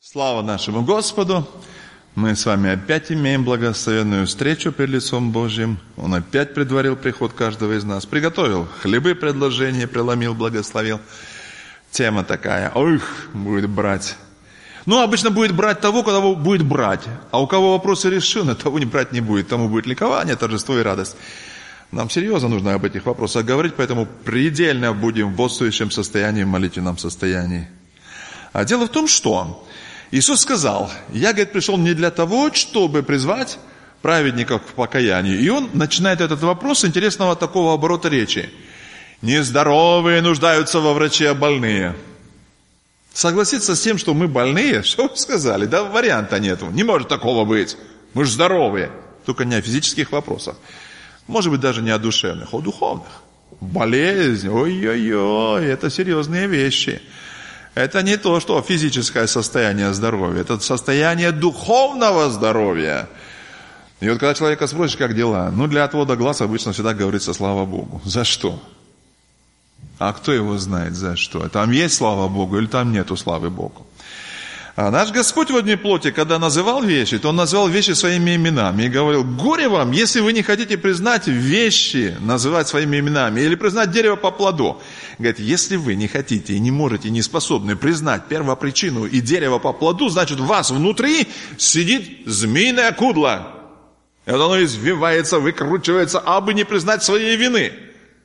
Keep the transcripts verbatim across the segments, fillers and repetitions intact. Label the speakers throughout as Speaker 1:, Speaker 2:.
Speaker 1: Слава нашему Господу! Мы с вами опять имеем благословенную встречу пред лицом Божьим. Он опять предварил приход каждого из нас. Приготовил хлебы предложения, преломил, благословил. Тема такая. Ох, будет брать. Ну, обычно будет брать того, кого будет брать. А у кого вопросы решены, того не брать не будет. Тому будет ликование, торжество и радость. Нам серьезно нужно об этих вопросах говорить, поэтому предельно будем в бодрствующем состоянии, в молитвенном состоянии. А дело в том, что Иисус сказал, я, говорит, пришел не для того, чтобы призвать праведников к покаянию. И Он начинает этот вопрос с интересного такого оборота речи. Нездоровые нуждаются во враче, а больные. Согласиться с тем, что мы больные, что вы сказали? Да варианта нету, не может такого быть. Мы же здоровые. Только не о физических вопросах. Может быть, даже не о душевных, а о духовных. Болезнь, ой-ой-ой, это серьезные вещи. Это не то, что физическое состояние здоровья, это состояние духовного здоровья. И вот когда человека спросишь, как дела, ну для отвода глаз обычно всегда говорится слава Богу. За что? А кто его знает за что? Там есть слава Богу или там нету славы Богу? А наш Господь в одной плоти, когда называл вещи, то Он называл вещи своими именами и говорил, горе вам, если вы не хотите признать вещи, называть своими именами, или признать дерево по плоду. Говорит, если вы не хотите и не можете, не способны признать первопричину и дерево по плоду, значит, у вас внутри сидит змеиное кудло. И вот оно извивается, выкручивается, абы не признать своей вины.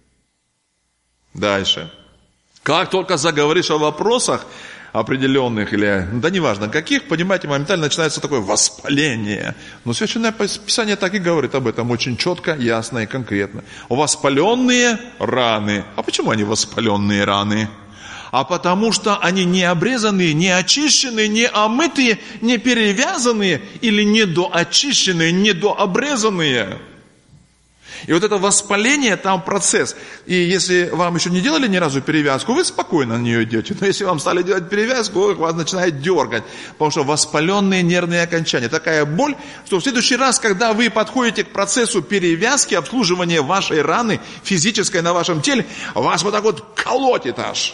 Speaker 1: Дальше. Как только заговоришь о вопросах определенных, или, да неважно каких, понимаете, моментально начинается такое воспаление. Но Священное Писание так и говорит об этом очень четко, ясно и конкретно. Воспаленные раны. А почему они воспаленные раны? А потому что они не обрезанные, не очищенные, не омытые, не перевязанные, или недоочищенные, недообрезанные. И вот это воспаление, там процесс. И если вам еще не делали ни разу перевязку, вы спокойно на нее идете. Но если вам стали делать перевязку, вас начинает дергать. Потому что воспаленные нервные окончания. Такая боль, что в следующий раз, когда вы подходите к процессу перевязки, обслуживания вашей раны физической на вашем теле, вас вот так вот колотит аж.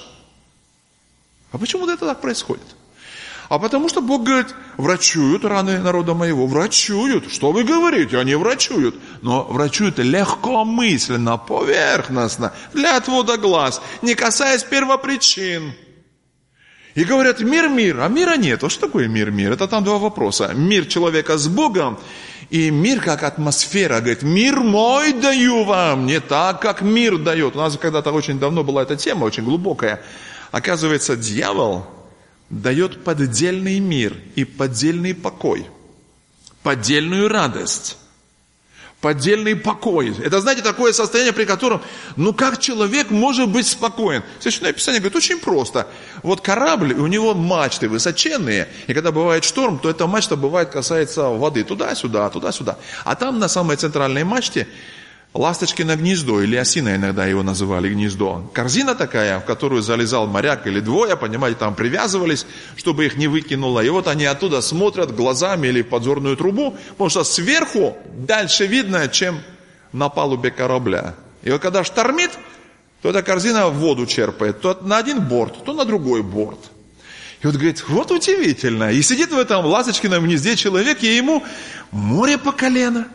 Speaker 1: А почему это так происходит? А потому что Бог говорит, врачуют раны народа моего, врачуют. Что вы говорите? Они врачуют. Но врачуют легкомысленно, поверхностно, для отвода глаз, не касаясь первопричин. И говорят, мир, мир, а мира нет. А что такое мир, мир? Это там два вопроса. Мир человека с Богом и мир как атмосфера. Говорит, мир мой даю вам, не так, как мир дает. У нас когда-то очень давно была эта тема, очень глубокая. Оказывается, дьявол дает поддельный мир и поддельный покой, поддельную радость, поддельный покой. Это, знаете, такое состояние, при котором, ну как человек может быть спокоен? Священное Писание говорит, очень просто. Вот корабль, у него мачты высоченные, и когда бывает шторм, то эта мачта бывает касается воды туда-сюда, туда-сюда. А там на самой центральной мачте ласточкино гнездо, или осиное иногда его называли гнездо. Корзина такая, в которую залезал моряк или двое, понимаете, там привязывались, чтобы их не выкинуло. И вот они оттуда смотрят глазами или в подзорную трубу, потому что сверху дальше видно, чем на палубе корабля. И вот когда штормит, то эта корзина воду черпает, то на один борт, то на другой борт. И вот говорит, вот удивительно. И сидит в этом ласточкином гнезде человек, и ему море по колено.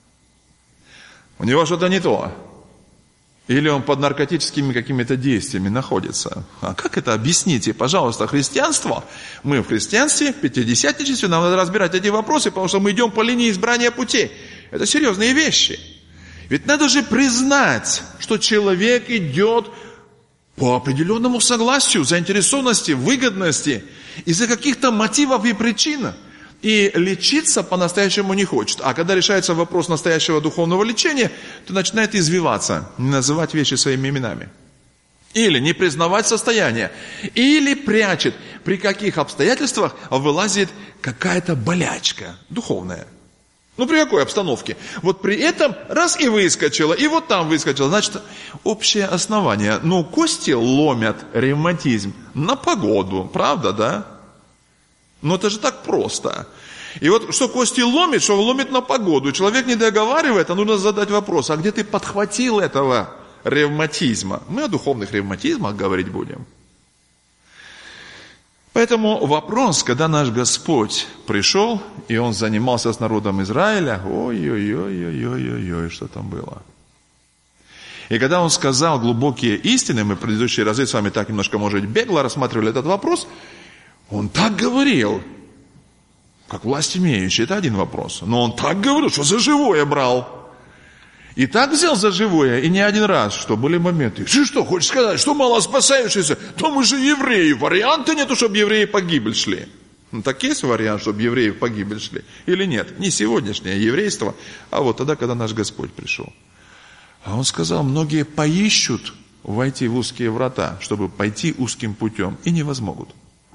Speaker 1: У него что-то не то. Или он под наркотическими какими-то действиями находится. А как это? Объясните, пожалуйста, христианство. Мы в христианстве, в пятидесятничестве, нам надо разбирать эти вопросы, потому что мы идем по линии избрания путей. Это серьезные вещи. Ведь надо же признать, что человек идет по определенному согласию, заинтересованности, выгодности, из-за каких-то мотивов и причин. И лечиться по-настоящему не хочет. А когда решается вопрос настоящего духовного лечения, то начинает извиваться, не называть вещи своими именами. Или не признавать состояние. Или прячет, при каких обстоятельствах вылазит какая-то болячка духовная. Ну, при какой обстановке? Вот при этом раз и выскочила, и вот там выскочила. Значит, общее основание. Ну, кости ломят ревматизм на погоду. Правда, да? Но это же так просто. И вот что кости ломит, что ломит на погоду. Человек не договаривает, а нужно задать вопрос, а где ты подхватил этого ревматизма? Мы о духовных ревматизмах говорить будем. Поэтому вопрос, когда наш Господь пришел, и Он занимался с народом Израиля, ой-ой-ой-ой-ой-ой, что там было. И когда Он сказал глубокие истины, мы в предыдущие разы с вами так немножко, может быть, бегло рассматривали этот вопрос, Он так говорил, как власть имеющий, это один вопрос. Но Он так говорил, что за живое брал. И так взял за живое, и не один раз, что были моменты. Ты что, хочешь сказать, что мало спасающиеся? То мы же евреи, варианта нету, чтобы евреи в погибель шли. Ну, так есть вариант, чтобы евреи в погибель шли? Или нет? Не сегодняшнее еврейство, а вот тогда, когда наш Господь пришел. А Он сказал, многие поищут войти в узкие врата, чтобы пойти узким путем, и не возмогут.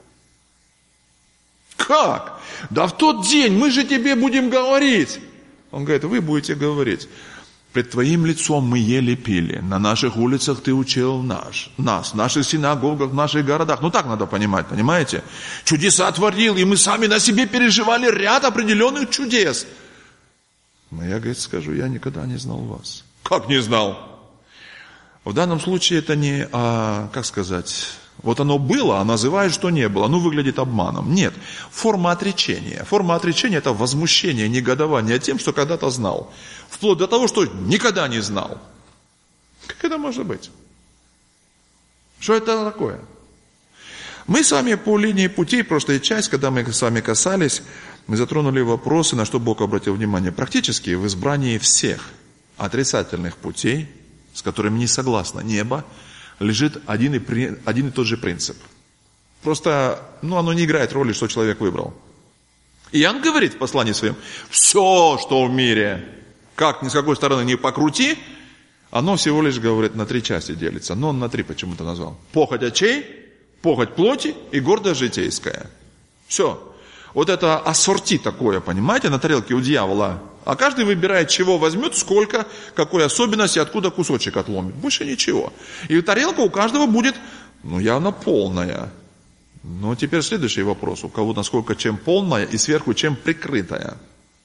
Speaker 1: Как? Да в тот день мы же тебе будем говорить. Он говорит, вы будете говорить. Пред твоим лицом мы ели, пили, на наших улицах ты учил наш, нас, в наших синагогах, в наших городах. Ну так надо понимать, понимаете? Чудеса творил, и мы сами на себе переживали ряд определенных чудес. Но я, говорит, скажу, я никогда не знал вас. Как не знал? В данном случае это не, а, как сказать, вот оно было, а называют, что не было. Ну, выглядит обманом. Нет, форма отречения. Форма отречения – это возмущение, негодование тем, что когда-то знал. Вплоть до того, что никогда не знал. Как это может быть? Что это такое? Мы с вами по линии путей, прошлая часть, когда мы с вами касались, мы затронули вопросы, на что Бог обратил внимание. Практически в избрании всех отрицательных путей, с которыми не согласно небо, лежит один и, один и тот же принцип. Просто, ну, оно не играет роли, что человек выбрал. Иоанн говорит в послании своем, все, что в мире, как ни с какой стороны не покрути, оно всего лишь, говорит, на три части делится. Но он на три почему-то назвал. Похоть очей, похоть плоти и гордость житейская. Все. Вот это ассорти такое, понимаете, на тарелке у дьявола. А каждый выбирает, чего возьмет, сколько, какой особенности, откуда кусочек отломит. Больше ничего. И тарелка у каждого будет, ну, явно полная. Но теперь следующий вопрос. У кого насколько чем полная и сверху чем прикрытая.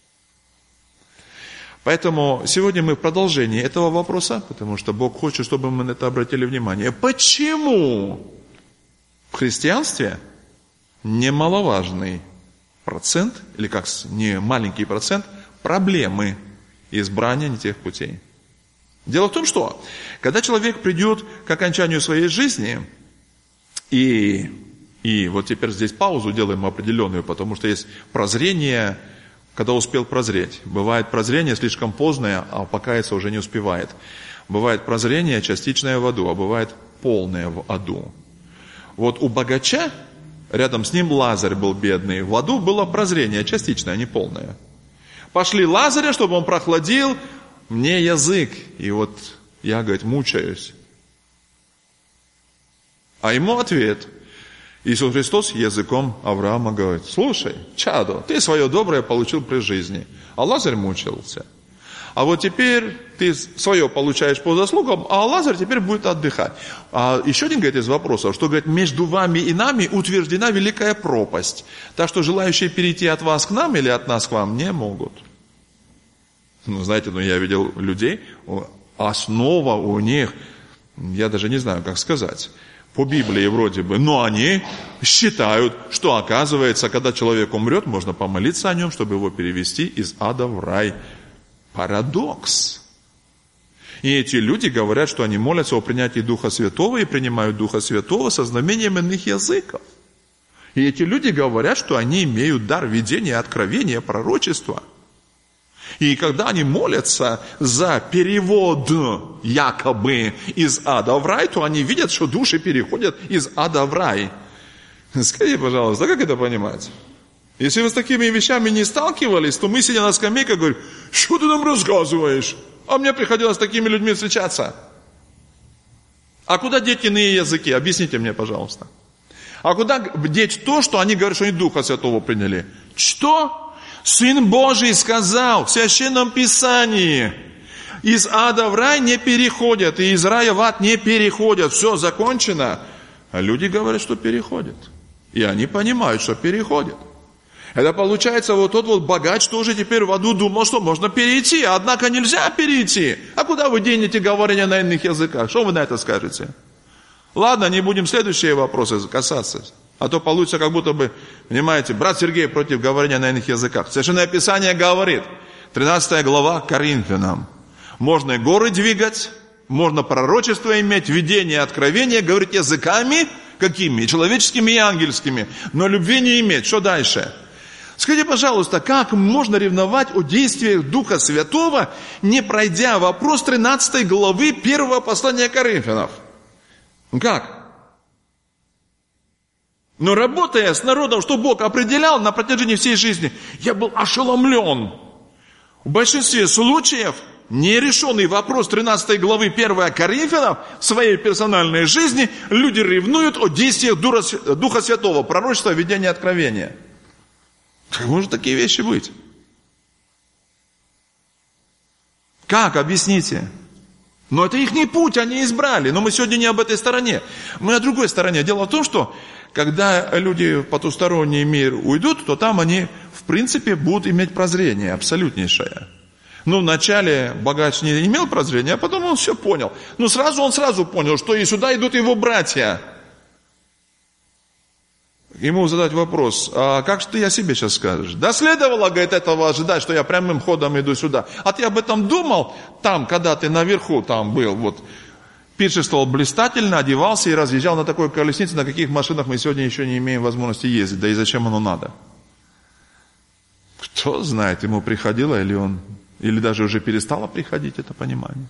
Speaker 1: Поэтому сегодня мы в продолжении этого вопроса, потому что Бог хочет, чтобы мы на это обратили внимание. Почему в христианстве немаловажный процент, или как не маленький процент, проблемы избрания не тех путей? Дело в том, что когда человек придет к окончанию своей жизни, и, и вот теперь здесь паузу делаем определенную, потому что есть прозрение, когда успел прозреть. Бывает прозрение слишком поздное, а покаяться уже не успевает. Бывает прозрение частичное в аду, а бывает полное в аду. Вот у богача, рядом с ним Лазарь был бедный, в аду было прозрение частичное, а не полное. Пошли Лазаря, чтобы он прохладил мне язык. И вот я, говорит, мучаюсь. А ему ответ. Иисус Христос языком Авраама говорит, слушай, чадо, ты свое доброе получил при жизни, а Лазарь мучился. А вот теперь ты свое получаешь по заслугам, а Лазарь теперь будет отдыхать. А еще один, говорит, из вопросов, что, говорит, между вами и нами утверждена великая пропасть. Так что желающие перейти от вас к нам или от нас к вам не могут. Ну, знаете, ну я видел людей, основа у них, я даже не знаю, как сказать, по Библии вроде бы, но они считают, что оказывается, когда человек умрет, можно помолиться о нем, чтобы его перевести из ада в рай. Парадокс. И эти люди говорят, что они молятся о принятии Духа Святого и принимают Духа Святого со знамением иных языков. И эти люди говорят, что они имеют дар видения, откровения, пророчества. И когда они молятся за перевод якобы из ада в рай, то они видят, что души переходят из ада в рай. Скажите, пожалуйста, как это понимать? Если вы с такими вещами не сталкивались, то мы, сидя на скамейке, говорим, что ты нам рассказываешь? А мне приходилось с такими людьми встречаться. А куда деть иные языки? Объясните мне, пожалуйста. А куда деть то, что они говорят, что они Духа Святого приняли? Что? Сын Божий сказал в Священном Писании, из ада в рай не переходят, и из рая в ад не переходят. Все, закончено. А люди говорят, что переходят. И они понимают, что переходят. Это получается, вот тот вот богач тоже теперь в аду думал, что можно перейти, однако нельзя перейти. А куда вы денете говорение на иных языках? Что вы на это скажете? Ладно, не будем следующие вопросы касаться. А то получится как будто бы, понимаете, брат Сергей против говорения на иных языках. Священное Писание говорит, тринадцатая глава Коринфянам, можно и горы двигать, можно пророчество иметь, видение, откровение, говорить языками, какими? Человеческими и ангельскими, но любви не иметь. Что дальше? Скажите, пожалуйста, как можно ревновать о действиях Духа Святого, не пройдя вопрос тринадцатой главы первого послания Коринфянам? Как? Но работая с народом, что Бог определял на протяжении всей жизни, я был ошеломлен. В большинстве случаев нерешенный вопрос тринадцатой главы первого Коринфянам в своей персональной жизни люди ревнуют о действиях Духа Святого, пророчества, видения, откровения. Как может такие вещи быть? Как? Объясните. Но это их не путь, они избрали. Но мы сегодня не об этой стороне. Мы о другой стороне. Дело в том, что когда люди в потусторонний мир уйдут, то там они, в принципе, будут иметь прозрение абсолютнейшее. Ну, вначале богач не имел прозрения, а потом он все понял. Ну, сразу он сразу понял, что и сюда идут его братья. Ему задать вопрос, а как же ты о себе сейчас скажешь? Да следовало, говорит, этого ожидать, что я прямым ходом иду сюда. А ты об этом думал там, когда ты наверху там был, вот, пиршествовал блистательно, одевался и разъезжал на такой колеснице, на каких машинах мы сегодня еще не имеем возможности ездить, да и зачем оно надо? Кто знает, ему приходило или он, или даже уже перестало приходить это понимание.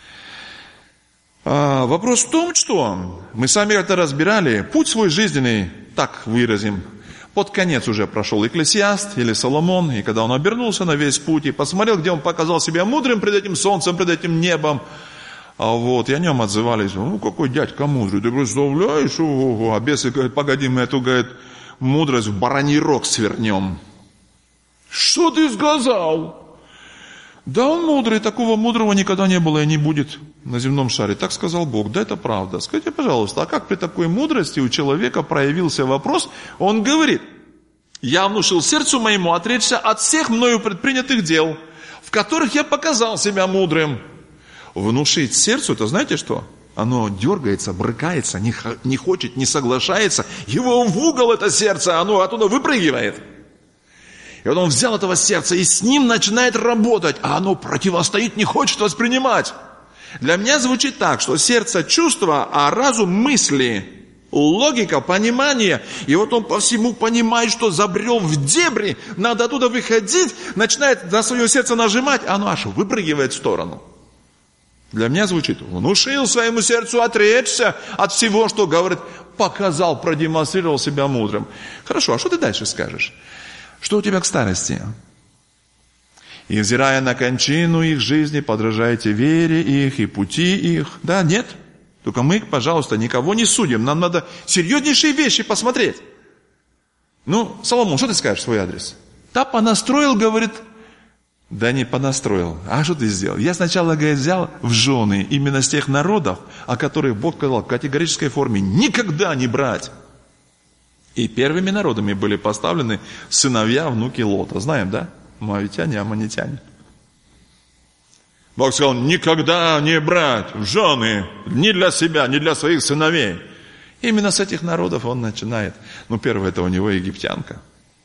Speaker 1: А, вопрос в том, что мы сами это разбирали, путь свой жизненный, так выразим, под конец уже прошел Экклесиаст или Соломон, и когда он обернулся на весь путь и посмотрел, где он показал себя мудрым пред этим солнцем, пред этим небом, а вот, и о нем отзывались, ну какой дядька мудрый, ты представляешь, ого-го, а бесы говорят, погоди, мы эту, говорит, мудрость в бараний рог свернем. Что ты сказал? Да, он мудрый, такого мудрого никогда не было и не будет на земном шаре. Так сказал Бог, да, это правда. Скажите, пожалуйста, а как при такой мудрости у человека проявился вопрос? Он говорит, я внушил сердцу моему отречься от всех мною предпринятых дел, в которых я показал себя мудрым. Внушить сердцу, это знаете что? Оно дергается, брыкается, не, не хочет, не соглашается. Его в угол это сердце, оно оттуда выпрыгивает. И вот он взял этого сердца и с ним начинает работать, а оно противостоит, не хочет воспринимать. Для меня звучит так, что сердце чувства, а разум мысли, логика, понимание. И вот он по всему понимает, что забрел в дебри, надо оттуда выходить, начинает на свое сердце нажимать, а оно аж выпрыгивает в сторону. Для меня звучит, внушил своему сердцу отречься от всего, что говорит, показал, продемонстрировал себя мудрым. Хорошо, а что ты дальше скажешь? Что у тебя к старости? И взирая на кончину их жизни, подражайте вере их и пути их. Да, нет? Только мы, пожалуйста, никого не судим. Нам надо серьезнейшие вещи посмотреть. Ну, Соломон, что ты скажешь в свой адрес? Да понастроил, говорит. Да не понастроил. А что ты сделал? Я сначала, говорит, взял в жены именно с тех народов, о которых Бог сказал в категорической форме никогда не брать. И первыми народами были поставлены сыновья, внуки Лота. Знаем, да? Моавитяне, аммонитяне. Бог сказал, никогда не брать в жены, ни для себя, ни для своих сыновей. Именно с этих народов он начинает. Ну, первое, это у него египтянка.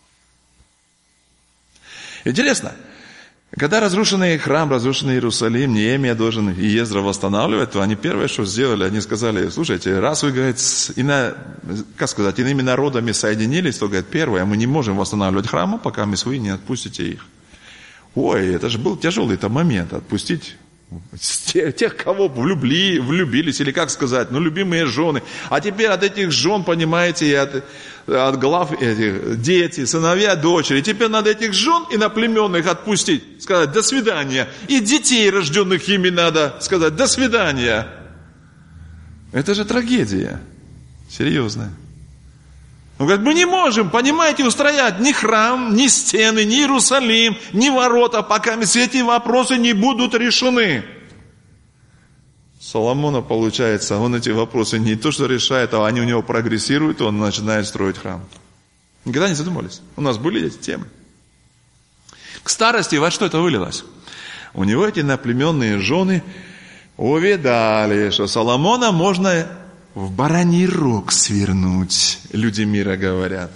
Speaker 1: Интересно, когда разрушенный храм, разрушенный Иерусалим, Неемия должен и Ездра восстанавливать, то они первое, что сделали, они сказали, слушайте, раз вы, говорит, ино, как сказать, иными народами соединились, то, говорит, первое, мы не можем восстанавливать храмы, пока мы свои не отпустите их. Ой, это же был тяжелый-то момент, отпустить тех, кого влюбли, влюбились, или как сказать, ну, любимые жены. А теперь от этих жен, понимаете, и от, от глав этих, дети, сыновья, дочери. Теперь надо этих жен иноплеменных отпустить, сказать, до свидания. И детей, рожденных ими, надо сказать, до свидания. Это же трагедия. Серьезная. Он говорит, мы не можем, понимаете, устроять ни храм, ни стены, ни Иерусалим, ни ворота, пока все эти вопросы не будут решены. Соломона, получается, он эти вопросы не то что решает, а они у него прогрессируют, и он начинает строить храм. Никогда не задумывались? У нас были эти темы. К старости во что это вылилось? У него эти наплеменные жены увидали, что Соломона можно в бараний рог свернуть, люди мира говорят.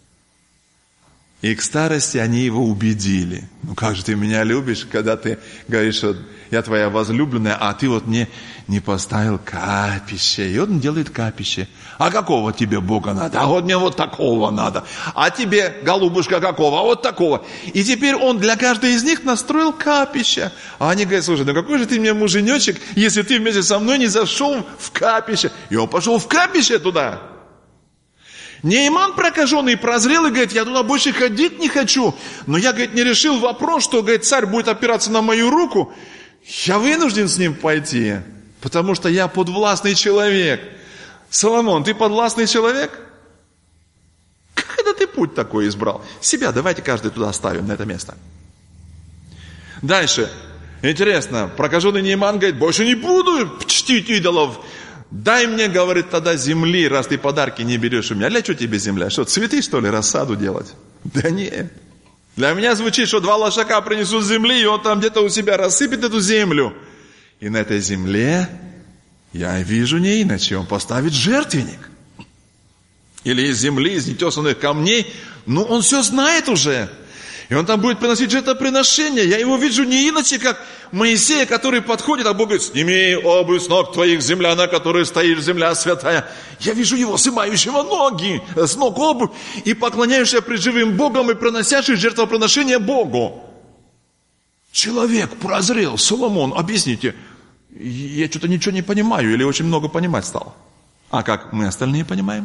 Speaker 1: И к старости они его убедили. Ну как же ты меня любишь, когда ты говоришь, что я твоя возлюбленная, а ты вот мне не поставил капище. И он делает капище. А какого тебе Бога надо? А вот мне вот такого надо. А тебе, голубушка, какого? А вот такого. И теперь он для каждой из них настроил капище. А они говорят, слушай, ну какой же ты мне муженечек, если ты вместе со мной не зашел в капище. И он пошел в капище туда. Нейман прокаженный прозрел и говорит, я туда больше ходить не хочу. Но я, говорит, не решил вопрос, что, говорит, царь будет опираться на мою руку. Я вынужден с ним пойти, потому что я подвластный человек. Соломон, ты подвластный человек? Как это ты путь такой избрал? Себя давайте каждый туда оставим, на это место. Дальше. Интересно, прокаженный Нейман говорит, больше не буду чтить идолов. Дай мне, говорит, тогда земли, раз ты подарки не берешь у меня. Для чего тебе земля? Что, цветы, что ли, рассаду делать? Да нет. Для меня звучит, что два лошака принесут земли, и он там где-то у себя рассыпет эту землю. И на этой земле, я вижу не иначе, он поставит жертвенник. Или из земли, из нетесанных камней. Ну, он все знает уже. И он там будет приносить жертвоприношение. Я его вижу не иначе, как Моисея, который подходит, а Бог говорит, сними обувь с ног твоих, земля, на которой стоишь, земля святая. Я вижу его, снимающего ноги, с ног обувь, и поклоняющегося пред живым Богом, и приносящий жертвоприношение Богу. Человек прозрел, Соломон, объясните, я что-то ничего не понимаю, или очень много понимать стал. А как мы остальные понимаем?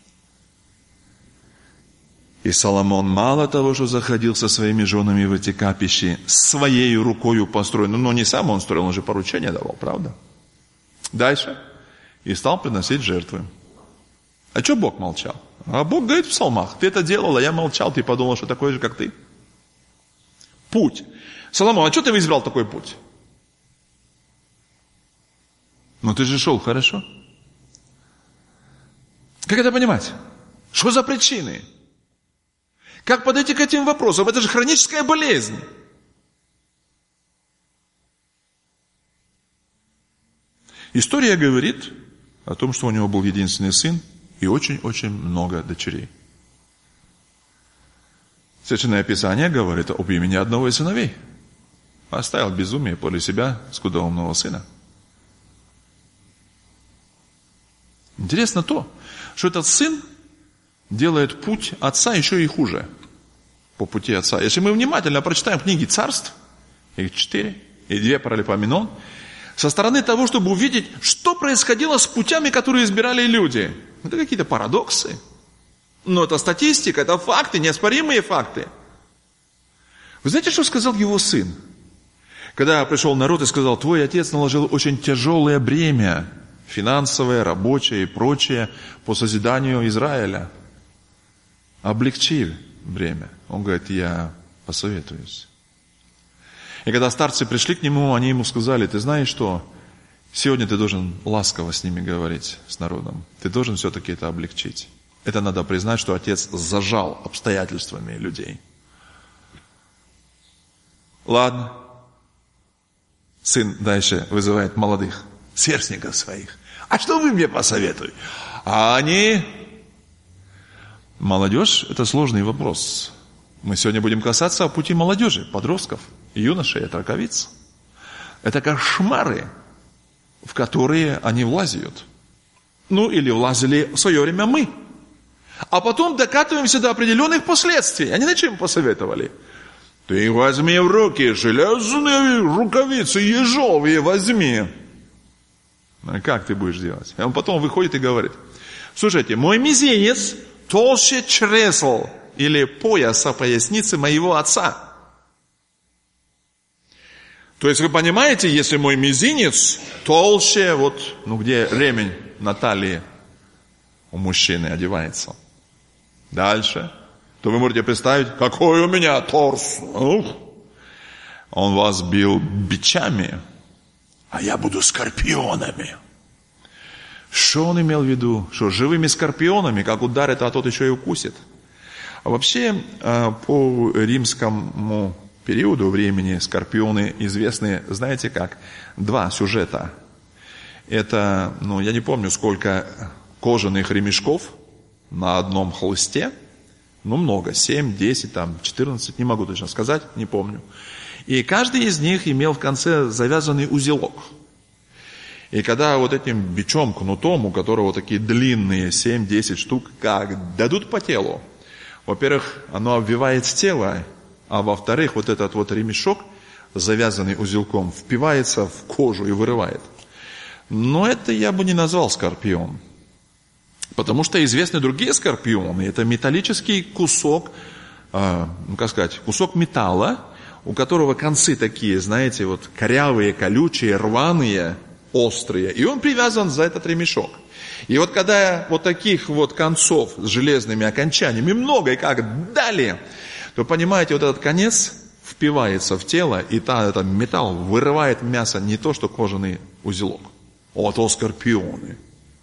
Speaker 1: И Соломон мало того, что заходил со своими женами в эти капищи, своей рукою построен, но не сам он строил, он же поручение давал, правда? Дальше. И стал приносить жертвы. А что Бог молчал? А Бог говорит в псалмах, ты это делал, а я молчал, ты подумал, что такой же, как ты. Путь. Соломон, а что ты избрал такой путь? Ну ты же шел хорошо. Как это понимать? Что за причины? Как подойти к этим вопросам? Это же хроническая болезнь. История говорит о том, что у него был единственный сын и очень-очень много дочерей. Священное Писание говорит об имени одного из сыновей. Оставил безумие подле себя скудоумного сына. Интересно то, что этот сын делает путь отца еще и хуже. По пути отца. Если мы внимательно прочитаем книги царств, их четыре, и две Паралипоменон, со стороны того, чтобы увидеть, что происходило с путями, которые избирали люди. Это какие-то парадоксы. Но это статистика, это факты, неоспоримые факты. Вы знаете, что сказал его сын? Когда пришел народ и сказал, твой отец наложил очень тяжелое бремя, финансовое, рабочее и прочее, по созиданию Израиля. Облегчи бремя. Он говорит, я посоветуюсь. И когда старцы пришли к нему, они ему сказали, ты знаешь что, сегодня ты должен ласково с ними говорить, с народом. Ты должен все-таки это облегчить. Это надо признать, что отец зажал обстоятельствами людей. Ладно. Сын дальше вызывает молодых сверстников своих. А что вы мне посоветуете? А они... Молодежь – это сложный вопрос. Мы сегодня будем касаться пути молодежи, подростков, юношей, отроковиц. Это кошмары, в которые они влазят. Ну, или влазили в свое время мы. А потом докатываемся до определенных последствий. Они на чем посоветовали? Ты возьми в руки железные рукавицы ежовые, возьми. А как ты будешь делать? А он потом выходит и говорит, слушайте, мой мизинец толще чресл или пояса поясницы моего отца. То есть вы понимаете, если мой мизинец толще, вот, ну где ремень на талии у мужчины одевается. Дальше. То вы можете представить, какой у меня торс. Ух. Он вас бил бичами, а я буду скорпионами. Что он имел в виду? Что живыми скорпионами, как ударит, а тот еще и укусит. А вообще, по римскому периоду времени скорпионы известны, знаете как, два сюжета. Это, ну, я не помню, сколько кожаных ремешков на одном холсте. Ну, много, семь, десять, там, четырнадцать, не могу точно сказать, не помню. И каждый из них имел в конце завязанный узелок. И когда вот этим бичом, кнутом, у которого вот такие длинные семь-десять штук, как дадут по телу, во-первых, оно обвивает тело, а во-вторых, вот этот вот ремешок, завязанный узелком, впивается в кожу и вырывает. Но это я бы не назвал скорпион. Потому что известны другие скорпионы. Это металлический кусок, э, ну как сказать, кусок металла, у которого концы такие, знаете, вот корявые, колючие, рваные, острые. И он привязан за этот ремешок. И вот когда вот таких вот концов с железными окончаниями много и как дали, то понимаете, вот этот конец впивается в тело, и та, этот металл вырывает мясо, не то что кожаный узелок. Вот о скорпионы.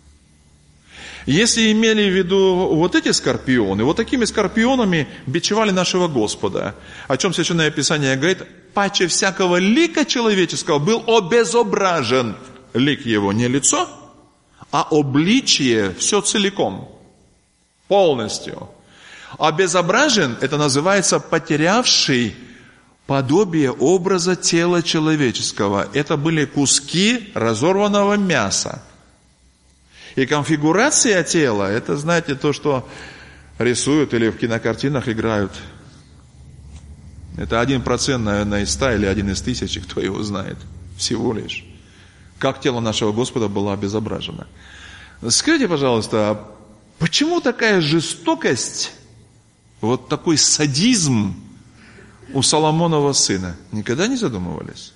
Speaker 1: Если имели в виду вот эти скорпионы, вот такими скорпионами бичевали нашего Господа. О чем Священное Писание говорит? Паче всякого лика человеческого был обезображен. Лик его не лицо, а обличие все целиком, полностью. Обезображен, это называется потерявший подобие образа тела человеческого. Это были куски разорванного мяса. И конфигурация тела, это, знаете, то, что рисуют или в кинокартинах играют. Это один процент, наверное, из ста или один из тысячи, кто его знает. Всего лишь. Как тело нашего Господа было обезображено. Скажите, пожалуйста, а почему такая жестокость, вот такой садизм у Соломонова сына? Никогда не задумывались?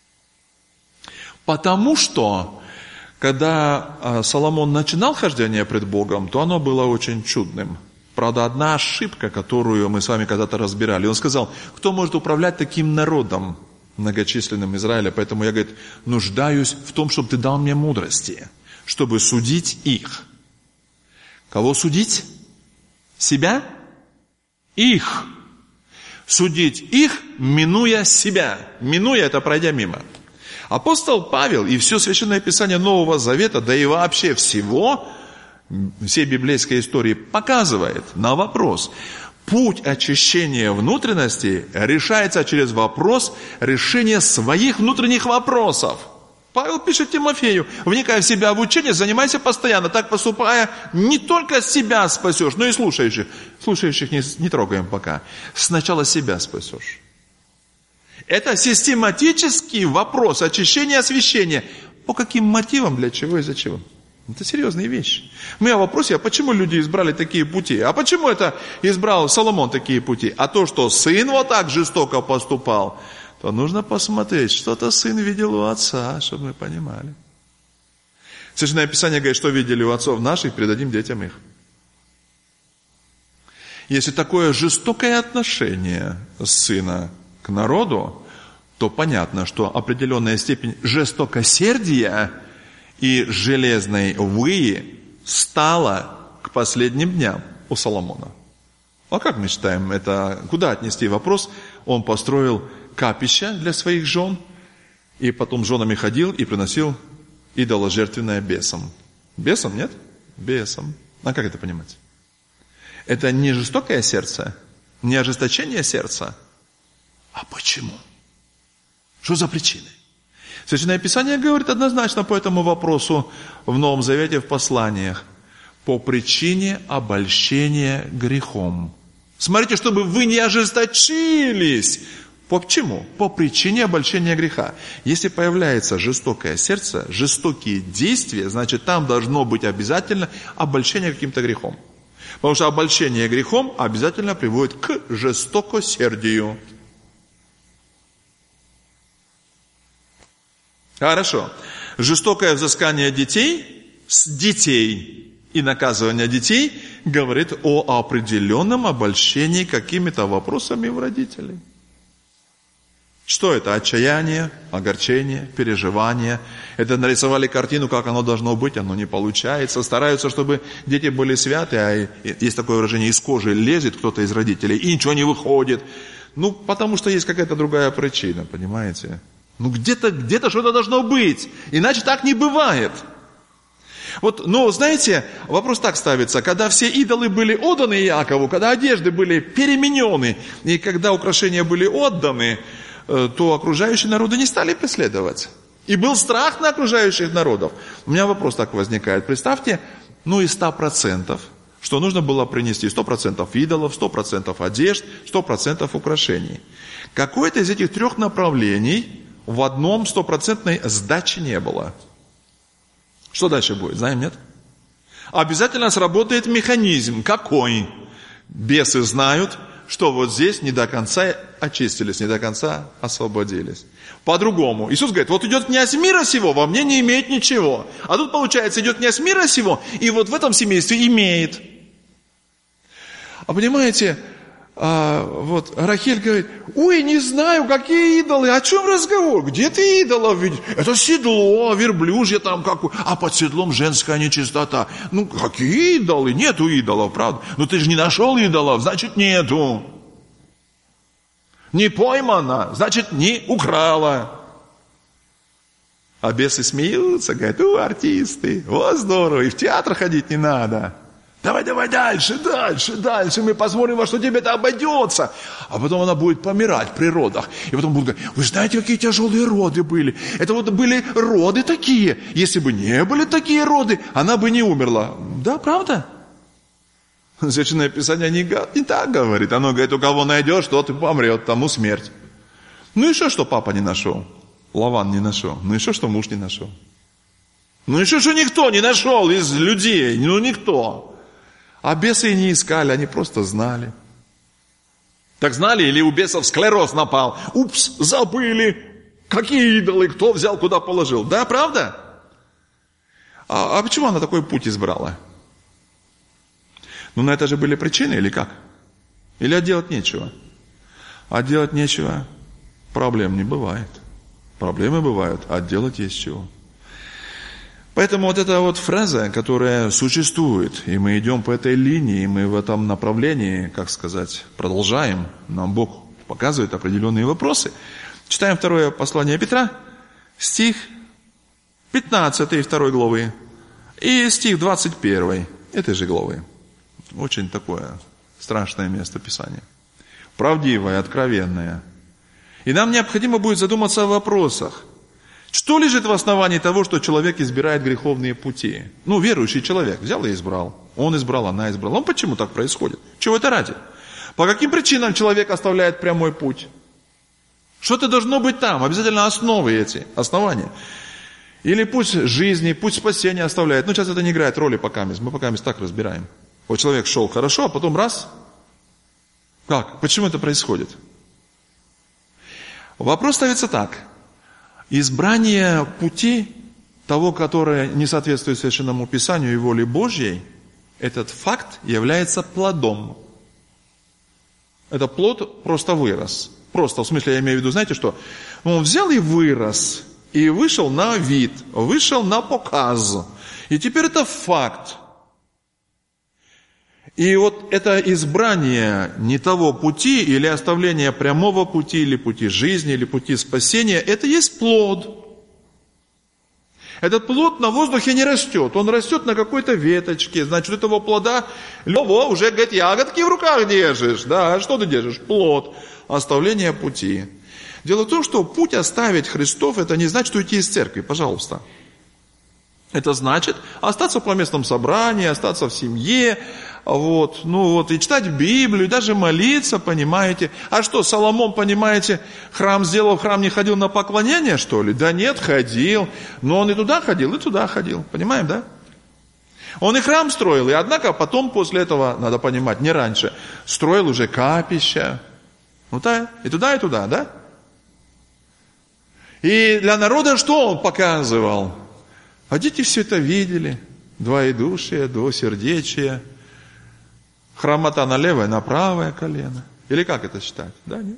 Speaker 1: Потому что когда Соломон начинал хождение пред Богом, то оно было очень чудным. Правда, одна ошибка, которую мы с вами когда-то разбирали. Он сказал, кто может управлять таким народом многочисленным Израиля? Поэтому я, говорит, нуждаюсь в том, чтобы ты дал мне мудрости, чтобы судить их. Кого судить? Себя? Их. Судить их, минуя себя. Минуя, это пройдя мимо. Апостол Павел и все Священное Писание Нового Завета, да и вообще всего, всей библейской истории показывает на вопрос. Путь очищения внутренности решается через вопрос решения своих внутренних вопросов. Павел пишет Тимофею, вникая в себя в учение, занимайся постоянно, так поступая, не только себя спасешь, но и слушающих. Слушающих не, не трогаем пока. Сначала себя спасешь. Это систематический вопрос очищения и освящения. По каким мотивам, для чего и зачем? Это серьезные вещи. Мы о вопросе, а почему люди избрали такие пути? А почему это избрал Соломон такие пути? А то, что сын вот так жестоко поступал, то нужно посмотреть, что-то сын видел у отца, чтобы мы понимали. Священное Писание говорит, что видели у отцов наших, передадим детям их. Если такое жестокое отношение сына к народу, то понятно, что определенная степень жестокосердия и железной выи стала к последним дням у Соломона. А как мы считаем, это куда отнести вопрос? Он построил капище для своих жен, и потом с женами ходил и приносил идоложертвенное бесам. Бесам, нет? Бесам. А как это понимать? Это не жестокое сердце, не ожесточение сердца. А почему? Что за причины? Священное Писание говорит однозначно по этому вопросу в Новом Завете, в посланиях. По причине обольщения грехом. Смотрите, чтобы вы не ожесточились. Почему? По причине обольщения греха. Если появляется жестокое сердце, жестокие действия, значит, там должно быть обязательно обольщение каким-то грехом. Потому что обольщение грехом обязательно приводит к жестокосердию. Хорошо. Жестокое взыскание детей с детей и наказывание детей говорит о определенном обольщении какими-то вопросами в родителей. Что это? Отчаяние, огорчение, переживание. Это нарисовали картину, как оно должно быть, оно не получается. Стараются, чтобы дети были святы, а есть такое выражение, из кожи лезет кто-то из родителей, и ничего не выходит. Ну, потому что есть какая-то другая причина, понимаете? Ну где-то, где-то что-то должно быть, иначе так не бывает. Вот, но знаете, вопрос так ставится, когда все идолы были отданы Иакову, когда одежды были переменены, и когда украшения были отданы, то окружающие народы не стали преследовать. И был страх на окружающих народов. У меня вопрос так возникает. Представьте, ну из ста процентов, что нужно было принести сто процентов идолов, сто процентов одежд, сто процентов украшений. Какое-то из этих трех направлений в одном стопроцентной сдачи не было. Что дальше будет? Знаем, нет? Обязательно сработает механизм. Какой? Бесы знают, что вот здесь не до конца очистились, не до конца освободились. По-другому. Иисус говорит, вот идет князь мира сего, во мне не имеет ничего. А тут, получается, идет князь мира сего, и вот в этом семействе имеет. А понимаете, а, вот Рахель говорит, ой, не знаю, какие идолы, о чем разговор? Где ты идолов видишь? Это седло, верблюжье там, как, а под седлом женская нечистота. Ну, какие идолы? Нету идолов, правда? Ну, ты же не нашел идолов, значит, нету. Не поймана, значит, не украла. А бесы смеются, говорят, о, артисты, о, здорово, и в театр ходить не надо. Давай, давай дальше, дальше, дальше, мы посмотрим, во что тебе это обойдется. А потом она будет помирать при родах. И потом будут говорить, вы знаете, какие тяжелые роды были. Это вот были роды такие. Если бы не были такие роды, она бы не умерла. Да, правда? Священное Писание не, не так говорит. Оно говорит, у кого найдешь, тот и помрет, тому смерть. Ну и что, что папа не нашел? Лаван не нашел. Ну и что, что муж не нашел? Ну и что, что никто не нашел из людей? Ну никто. А бесы и не искали, они просто знали. Так знали, или у бесов склероз напал? Упс, забыли. Какие идолы, кто взял, куда положил? Да, правда? А, а почему она такой путь избрала? Ну, на это же были причины, или как? Или делать нечего? А делать нечего, проблем не бывает. Проблемы бывают, а делать есть чего. Поэтому вот эта вот фраза, которая существует, и мы идем по этой линии, и мы в этом направлении, как сказать, продолжаем, нам Бог показывает определенные вопросы. Читаем второе послание Петра, стих пятнадцатый второй главы, и стих двадцать первый этой же главы. Очень такое страшное место Писания. Правдивое, откровенное. И нам необходимо будет задуматься о вопросах. Что лежит в основании того, что человек избирает греховные пути? Ну, верующий человек взял и избрал. Он избрал, она избрала. Ну, почему так происходит? Чего это ради? По каким причинам человек оставляет прямой путь? Что-то должно быть там. Обязательно основы эти, основания. Или путь жизни, путь спасения оставляет. Ну, сейчас это не играет роли пока. Мы пока так разбираем. Вот человек шел хорошо, а потом раз. Как? Почему это происходит? Вопрос ставится так. Избрание пути, того, которое не соответствует Священному Писанию и воле Божьей, этот факт является плодом. Этот плод просто вырос. Просто, в смысле, я имею в виду, знаете что? Он взял и вырос, и вышел на вид, вышел на показ. И теперь это факт. И вот это избрание не того пути, или оставление прямого пути, или пути жизни, или пути спасения, это есть плод. Этот плод на воздухе не растет, он растет на какой-то веточке, значит, этого плода, во, уже, говорит, ягодки в руках держишь, да, что ты держишь? Плод, оставление пути. Дело в том, что путь оставить Христов, это не значит уйти из церкви, пожалуйста. Это значит остаться по местном собрании, остаться в семье, вот, ну вот, и читать Библию, и даже молиться, понимаете. А что, Соломон, понимаете, храм сделал, храм не ходил на поклонение, что ли? Да нет, ходил. Но он и туда ходил, и туда ходил. Понимаем, да? Он и храм строил, и однако потом после этого, надо понимать, не раньше, строил уже капища. Ну да, и туда, и туда, да? И для народа что он показывал? А дети все это видели. Двоедушие, двусердечие. Хромота на левое, на правое колено. Или как это считать? Да, нет?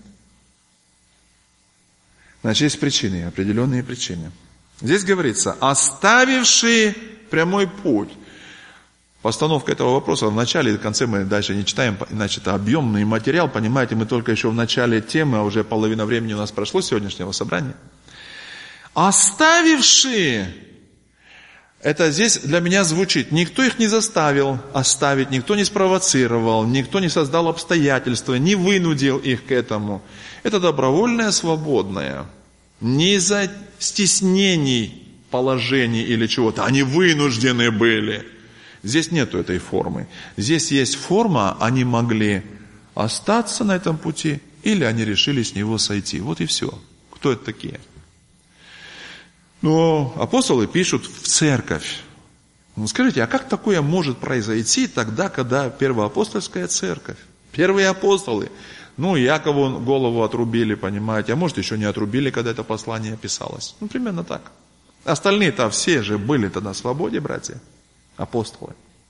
Speaker 1: Значит, есть причины, определенные причины. Здесь говорится, оставившие прямой путь. Постановка этого вопроса в начале и в конце мы дальше не читаем, иначе это объемный материал, понимаете, мы только еще в начале темы, а уже половина времени у нас прошло сегодняшнего собрания. Оставившие. Это здесь для меня звучит. Никто их не заставил оставить, никто не спровоцировал, никто не создал обстоятельства, не вынудил их к этому. Это добровольное, свободное. Не из-за стеснений положений или чего-то. Они вынуждены были. Здесь нету этой формы. Здесь есть форма, они могли остаться на этом пути, или они решили с него сойти. Вот и все. Кто это такие? Но апостолы пишут в церковь. Ну, скажите, а как такое может произойти тогда, когда первоапостольская церковь? Первые апостолы. Ну, Якову голову отрубили, понимаете, а может еще не отрубили, когда это послание писалось. Ну, примерно так. Остальные-то все же были-то на свободе, братья, апостолы.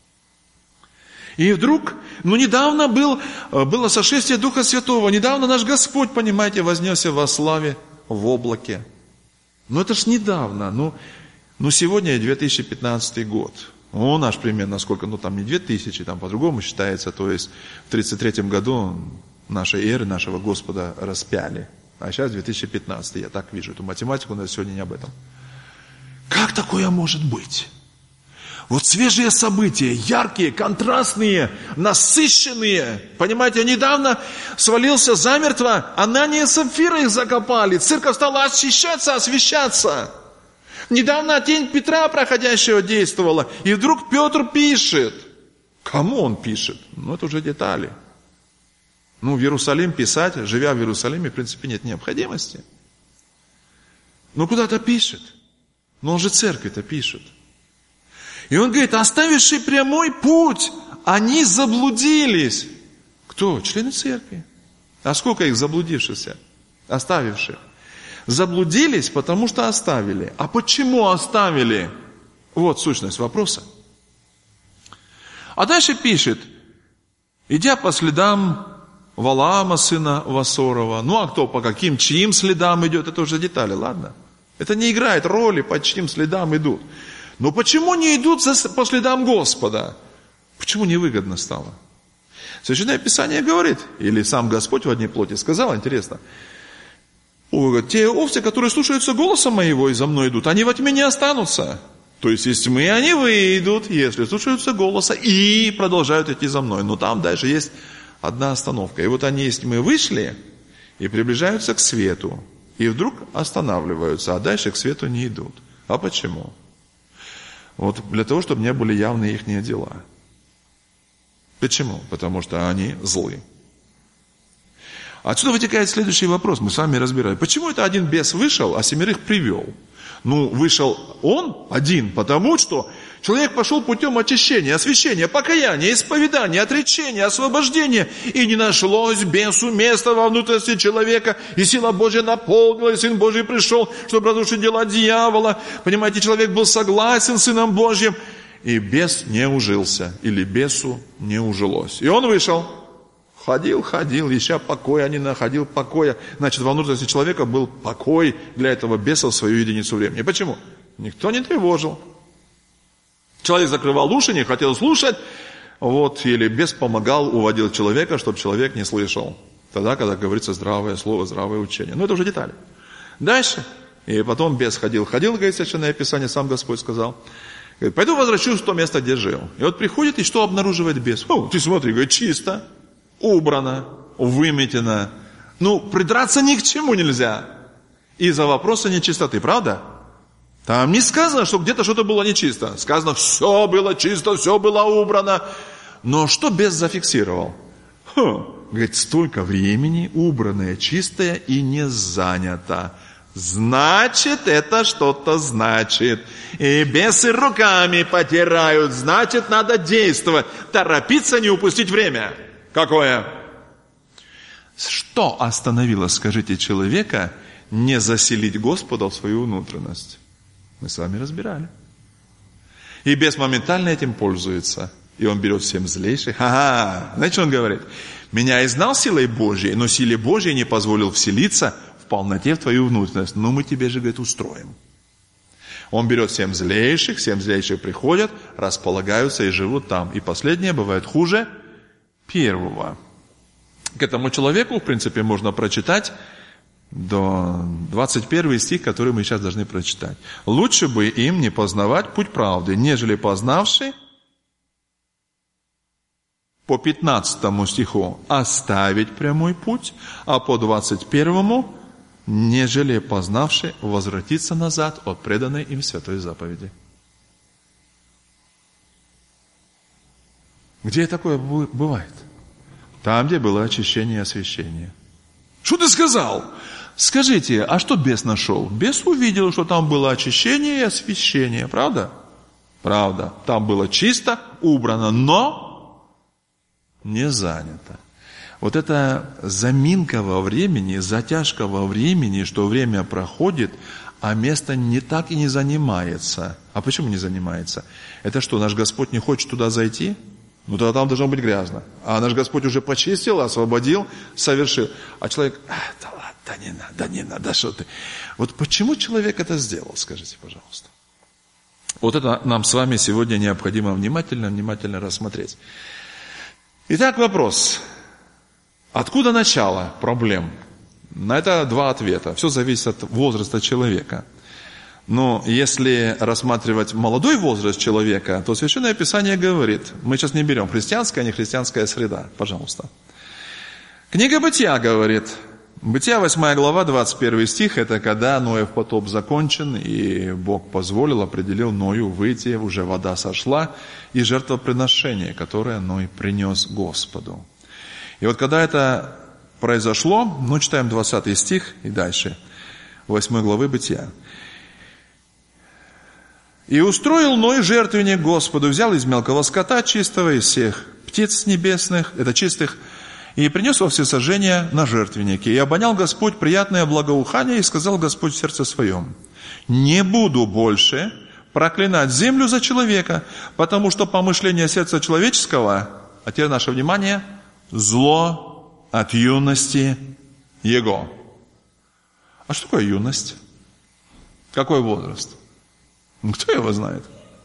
Speaker 1: И вдруг, ну, недавно был, было сошествие Духа Святого, недавно наш Господь, понимаете, вознесся во славе в облаке. Ну, это ж недавно, ну, ну сегодня две тысячи пятнадцатый год. Ну, наш примерно сколько, ну, там не две тысячи, там по-другому считается, то есть в тридцать третьем году нашей эры, нашего Господа распяли. А сейчас две тысячи пятнадцатый, я так вижу эту математику, но сегодня не об этом. Как такое может быть? Вот свежие события, яркие, контрастные, насыщенные. Понимаете, недавно свалился замертво, Анания и Сапфира их закопали. Церковь стала очищаться, освящаться. Недавно тень Петра проходящего действовала. И вдруг Петр пишет. Кому он пишет? Ну, это уже детали. Ну, в Иерусалим писать, живя в Иерусалиме, в принципе, нет необходимости. Ну, куда-то пишет. Но он же церкви-то пишет. И он говорит, оставивший прямой путь, они заблудились. Кто? Члены церкви. А сколько их заблудившихся? Оставивших. Заблудились, потому что оставили. А почему оставили? Вот сущность вопроса. А дальше пишет, идя по следам Валаама, сына Васорова. Ну, а кто по каким, чьим следам идет, это уже детали, ладно? Это не играет роли, по чьим следам идут. Но почему не идут по следам Господа? Почему невыгодно стало? Священное Писание говорит, или сам Господь в одной плоти сказал, интересно, те овцы, которые слушаются голоса моего и за мной идут, они во тьме не останутся. То есть из тьмы они выйдут, если слушаются голоса и продолжают идти за мной. Но там дальше есть одна остановка. И вот они из тьмы вышли и приближаются к свету. И вдруг останавливаются, а дальше к свету не идут. А почему? Вот для того, чтобы не были явны их дела. Почему? Потому что они злы. Отсюда вытекает следующий вопрос, мы с вами разбираем. Почему это один бес вышел, а семерых привел? Ну, вышел он один, потому что человек пошел путем очищения, освящения, покаяния, исповедания, отречения, освобождения. И не нашлось бесу места во внутренности человека, и сила Божья наполнила, и Сын Божий пришел, чтобы разрушить дела дьявола. Понимаете, человек был согласен с Сыном Божьим, и бес не ужился, или бесу не ужилось. И он вышел. Ходил, ходил, ища покоя, не находил покоя. Значит, во внутренности человека был покой для этого беса в свою единицу времени. Почему? Никто не тревожил. Человек закрывал уши, не хотел слушать. Вот, или бес помогал, уводил человека, чтобы человек не слышал. Тогда, когда говорится здравое слово, здравое учение. Но это уже детали. Дальше. И потом бес ходил, ходил, говорит Священное Писание, сам Господь сказал. Говорит, пойду возвращусь в то место, где жил. И вот приходит, и что обнаруживает бес? О, ты смотри, говорит, чисто. Убрано, выметено. Ну, придраться ни к чему нельзя. Из-за вопроса нечистоты, правда? Там не сказано, что где-то что-то было нечисто. Сказано, все было чисто, все было убрано. Но что бес зафиксировал? Хм, говорит, столько времени убранное, чистое и не занято. Значит, это что-то значит. И бесы руками потирают. Значит, надо действовать. Торопиться, не упустить время. Какое? Что остановило, скажите, человека не заселить Господа в свою внутренность? Мы с вами разбирали. И бес моментально этим пользуется. И он берет всем злейших. Ага, знаете, что он говорит? Меня изгнал силой Божьей, но силе Божьей не позволил вселиться в полноте в твою внутренность. Но мы тебе же, говорит, устроим. Он берет семь злейших, семь злейших приходят, располагаются и живут там. И последнее бывает хуже первого. К этому человеку, в принципе, можно прочитать до двадцать первый стих, который мы сейчас должны прочитать. «Лучше бы им не познавать путь правды, нежели познавши», по пятнадцатому стиху, «оставить прямой путь», а по двадцать первому, «нежели познавши, возвратиться назад от преданной им святой заповеди». Где такое бывает? Там, где было очищение и освящение. Что ты сказал? Скажите, а что бес нашел? Бес увидел, что там было очищение и освящение, правда? Правда. Там было чисто, убрано, но не занято. Вот эта заминка во времени, затяжка во времени, что время проходит, а место не так и не занимается. А почему не занимается? Это что, наш Господь не хочет туда зайти? Ну, тогда там должно быть грязно. А наш Господь уже почистил, освободил, совершил. А человек, а, да ладно, да не надо, да не надо, да что ты. Вот почему человек это сделал, скажите, пожалуйста. Вот это нам с вами сегодня необходимо внимательно, внимательно рассмотреть. Итак, вопрос. Откуда начало проблем? На это два ответа. Все зависит от возраста человека. Но если рассматривать молодой возраст человека, то Священное Писание говорит, мы сейчас не берем христианская, не христианская среда, пожалуйста. Книга Бытия говорит, Бытия восьмая глава, двадцать первый стих, это когда Ноев потоп закончен, и Бог позволил, определил Ною выйти, уже вода сошла, и жертвоприношение, которое Ной принес Господу. И вот когда это произошло, ну читаем двадцатый стих и дальше, восьмой главы Бытия. «И устроил Ной жертвенник Господу, взял из мелкого скота чистого, из всех птиц небесных, это чистых, и принес во всесожжение на жертвеннике. И обонял Господь приятное благоухание, и сказал Господь в сердце своем, не буду больше проклинать землю за человека, потому что помышление сердца человеческого, а теперь наше внимание, зло от юности его». А что такое юность? Какой возраст? Кто его знает?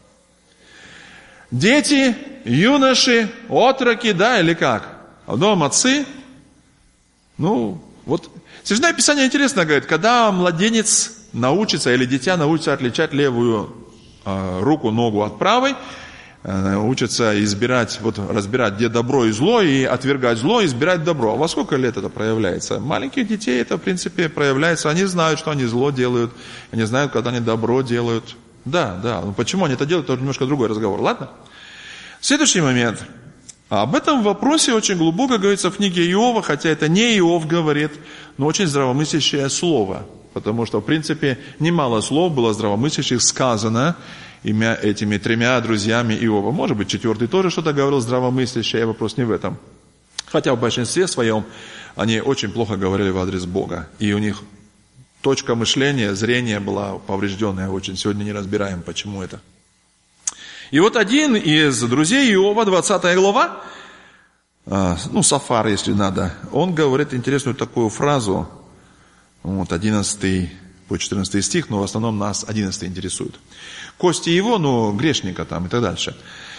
Speaker 1: Дети, юноши, отроки, да, или как? А дом отцы? Ну, вот. Священное Писание интересно говорит, когда младенец научится, или дитя научится отличать левую э, руку, ногу от правой, э, учится избирать, вот разбирать, где добро и зло, и отвергать зло, и избирать добро. Во сколько лет это проявляется? Маленьких детей это, в принципе, проявляется. Они знают, что они зло делают, они знают, когда они добро делают. Да, да. Но почему они это делают, это немножко другой разговор. Ладно? Следующий момент. Об этом вопросе очень глубоко говорится в книге Иова, хотя это не Иов говорит, но очень здравомыслящее слово. Потому что, в принципе, немало слов было здравомыслящих сказано имя этими тремя друзьями Иова. Может быть, четвертый тоже что-то говорил здравомыслящее, вопрос не в этом. Хотя в большинстве своем они очень плохо говорили в адрес Бога. И у них точка мышления, зрение была поврежденная очень. Сегодня не разбираем, почему это. И вот один из друзей Иова, двадцатая глава, ну, Сафар, если надо, он говорит интересную такую фразу, вот одиннадцатый по четырнадцатый стих, но в основном нас одиннадцатый интересует. Кости его, ну, грешника там и так дальше,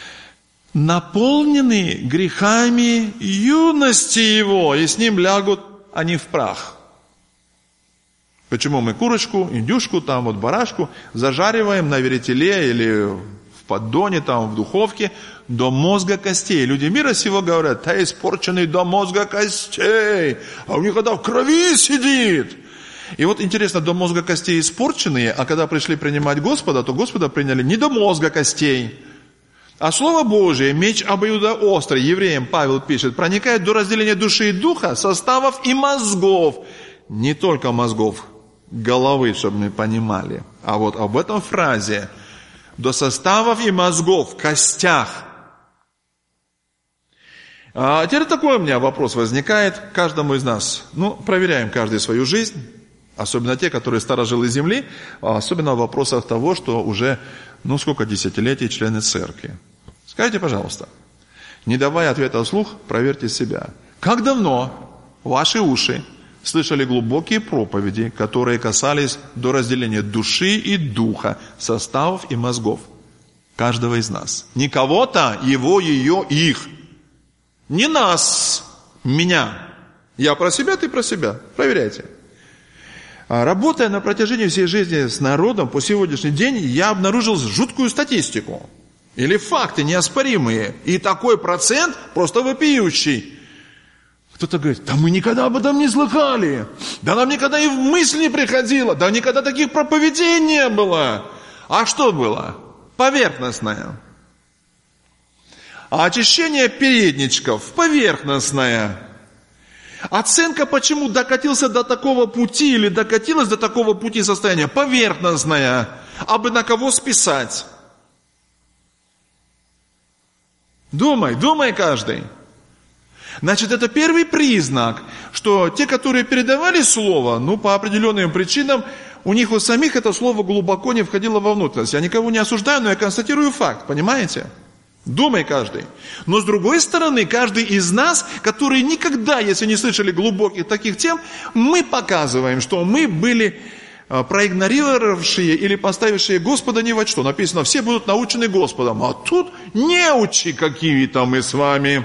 Speaker 1: наполнены грехами юности его, и с ним лягут они в прах. Почему мы курочку, индюшку, там вот барашку зажариваем на веретеле или в поддоне, там в духовке до мозга костей. Люди мира сего говорят, ты испорченный до мозга костей, а у них когда в крови сидит. И вот интересно, до мозга костей испорченные, а когда пришли принимать Господа, то Господа приняли не до мозга костей. А Слово Божие, меч обоюдоострый, евреям Павел пишет, проникает до разделения души и духа, составов и мозгов. Не только мозгов, головы, чтобы мы понимали. А вот об этом фразе до составов и мозгов в костях. А теперь такой у меня вопрос возникает каждому из нас. Ну, проверяем каждый свою жизнь, особенно те, которые старожилы земли, особенно в вопросах того, что уже, ну, сколько десятилетий члены церкви. Скажите, пожалуйста, не давая ответа вслух, проверьте себя. Как давно ваши уши слышали глубокие проповеди, которые касались до разделения души и духа, составов и мозгов каждого из нас? Не кого-то, его, ее, их. Не нас, меня. Я про себя, ты про себя. Проверяйте. Работая на протяжении всей жизни с народом, по сегодняшний день я обнаружил жуткую статистику. Или факты неоспоримые. И такой процент просто вопиющий. Кто-то говорит, да мы никогда об этом не слыхали. Да нам никогда и в мысль не приходило. Да никогда таких проповедей не было. А что было? Поверхностное. А очищение передничков поверхностное. Оценка, почему докатился до такого пути или докатилась до такого пути состояния, поверхностная. А бы на кого списать? Думай, думай каждый. Значит, это первый признак, что те, которые передавали слово, ну, по определенным причинам, у них у самих это слово глубоко не входило во внутренность. Я никого не осуждаю, но я констатирую факт, понимаете? Думай каждый. Но с другой стороны, каждый из нас, которые никогда, если не слышали глубоких таких тем, мы показываем, что мы были проигнорировавшие или поставившие Господа ни во что. Написано, все будут научены Господом. А тут неучи какие-то мы с вами.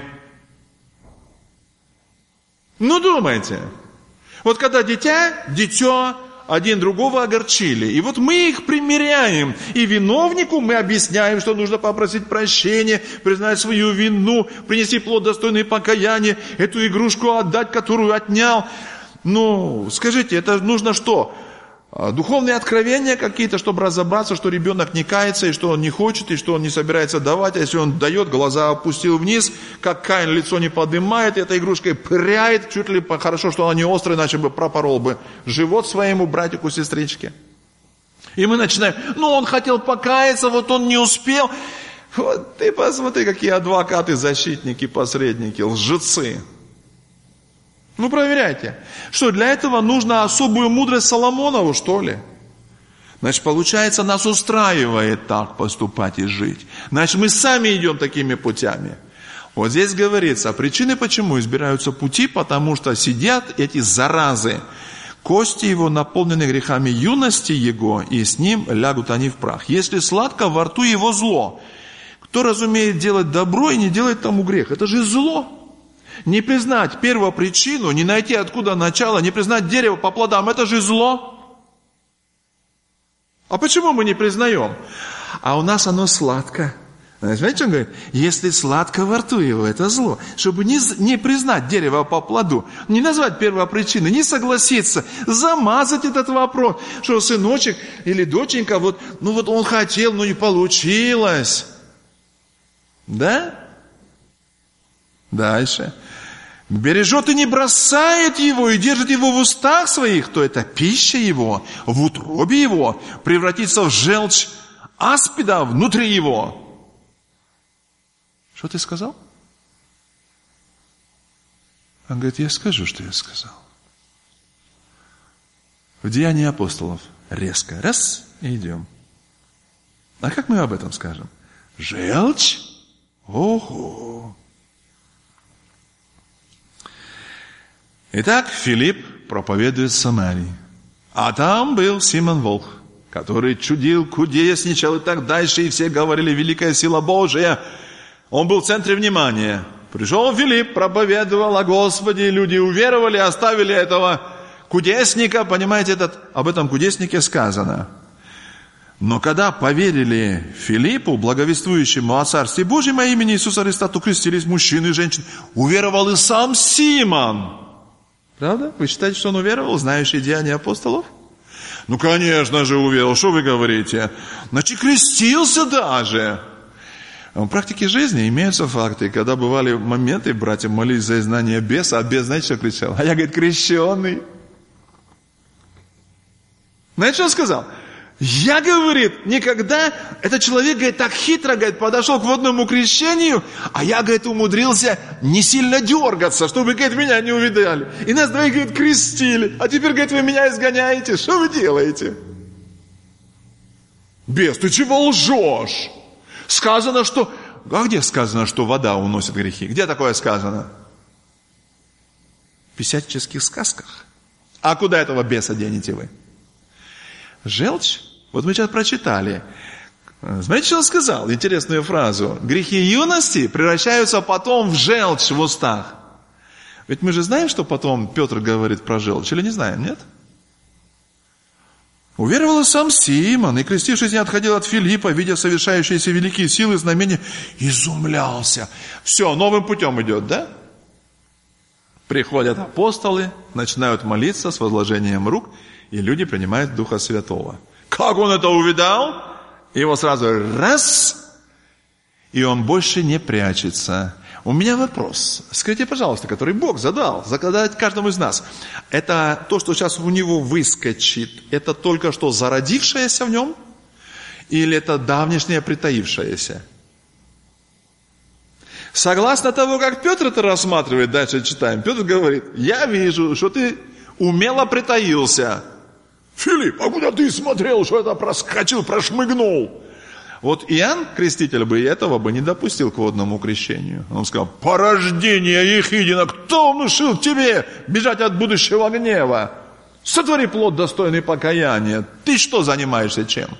Speaker 1: Ну, думайте. Вот когда дитя, дитё, один другого огорчили. И вот мы их примиряем. И виновнику мы объясняем, что нужно попросить прощения, признать свою вину, принести плод достойный покаяния, эту игрушку отдать, которую отнял. Ну, скажите, это нужно что? Духовные откровения какие-то, чтобы разобраться, что ребенок не кается, и что он не хочет, и что он не собирается давать. А если он дает, глаза опустил вниз, как Каин лицо не поднимает, и этой игрушкой пыряет, чуть ли хорошо, что она не острая, иначе бы пропорол бы живот своему братику, сестричке. И мы начинаем, ну он хотел покаяться, вот он не успел. Вот ты посмотри, какие адвокаты, защитники, посредники, лжецы. Ну, проверяйте. Что, для этого нужно особую мудрость Соломонову, что ли? Значит, получается, нас устраивает так поступать и жить. Значит, мы сами идем такими путями. Вот здесь говорится, причины, почему избираются пути, потому что сидят эти заразы. Кости его наполнены грехами юности его, и с ним лягут они в прах. Если сладко, во рту его зло. Кто разумеет делать добро и не делает тому грех? Это же зло. Не признать первопричину, не найти откуда начало, не признать дерево по плодам, это же зло. А почему мы не признаем? А у нас оно сладко. Знаете, что он говорит? Если сладко во рту его, это зло. Чтобы не, не признать дерево по плоду, не назвать первопричины, не согласиться, замазать этот вопрос, что сыночек или доченька, вот, ну вот он хотел, но не получилось. Да? Дальше. Бережет и не бросает его, и держит его в устах своих, то это пища его, в утробе его, превратится в желчь аспида внутри его. Что ты сказал? Он говорит, я скажу, что я сказал. В Деянии апостолов резко, раз, и идем. А как мы об этом скажем? Желчь? Ого! Итак, Филипп проповедует в Самарии. А там был Симон Волх, который чудил, кудесничал и так дальше, и все говорили, великая сила Божия. Он был в центре внимания. Пришел Филипп, проповедовал о Господе, люди уверовали, оставили этого кудесника. Понимаете, этот, об этом кудеснике сказано. Но когда поверили Филиппу, благовествующему о Царстве Божьем, о имени Иисуса Христа, то крестились мужчины и женщины. Уверовал и сам Симон. Правда? Вы считаете, что он уверовал, знающий Деяния апостолов? Ну, конечно же, уверовал. Что вы говорите? Значит, крестился даже. В практике жизни имеются факты, когда бывали моменты, братья молились за изгнание беса, а бес, знаете, что кричал? А я, говорит, крещеный. Знаете, что он сказал? Я, говорит, никогда, этот человек, говорит, так хитро, говорит, подошел к водному крещению, а я, говорит, умудрился не сильно дергаться, чтобы, говорит, меня не увидали. И нас двоих, говорит, крестили, а теперь, говорит, вы меня изгоняете, что вы делаете? Бес, ты чего лжешь? Сказано, что... А где сказано, что вода уносит грехи? Где такое сказано? В писательских сказках. А куда этого беса денете вы? Желчь? Вот мы сейчас прочитали. Смотрите, что он сказал, интересную фразу. Грехи юности превращаются потом в желчь в устах. Ведь мы же знаем, что потом Петр говорит про желчь, или не знаем, нет? Уверовал и сам Симон, и, крестившись, не отходил от Филиппа, видя совершающиеся великие силы и знамения, изумлялся. Все, новым путем идет, да? Приходят апостолы, начинают молиться с возложением рук, и люди принимают Духа Святого. Как он это увидал? Его сразу раз, и он больше не прячется. У меня вопрос. Скажите, пожалуйста, который Бог задал, задает каждому из нас. Это то, что сейчас у него выскочит, это только что зародившееся в нем? Или это давнешнее притаившееся? Согласно того, как Петр это рассматривает, дальше читаем. Петр говорит, я вижу, что ты умело притаился. Филипп, а куда ты смотрел, что это проскочил, прошмыгнул? Вот Иоанн, креститель бы, этого бы не допустил к водному крещению. Он сказал, порождение Ехидина, кто внушил тебе бежать от будущего гнева? Сотвори плод, достойный покаяния. Ты что занимаешься чем?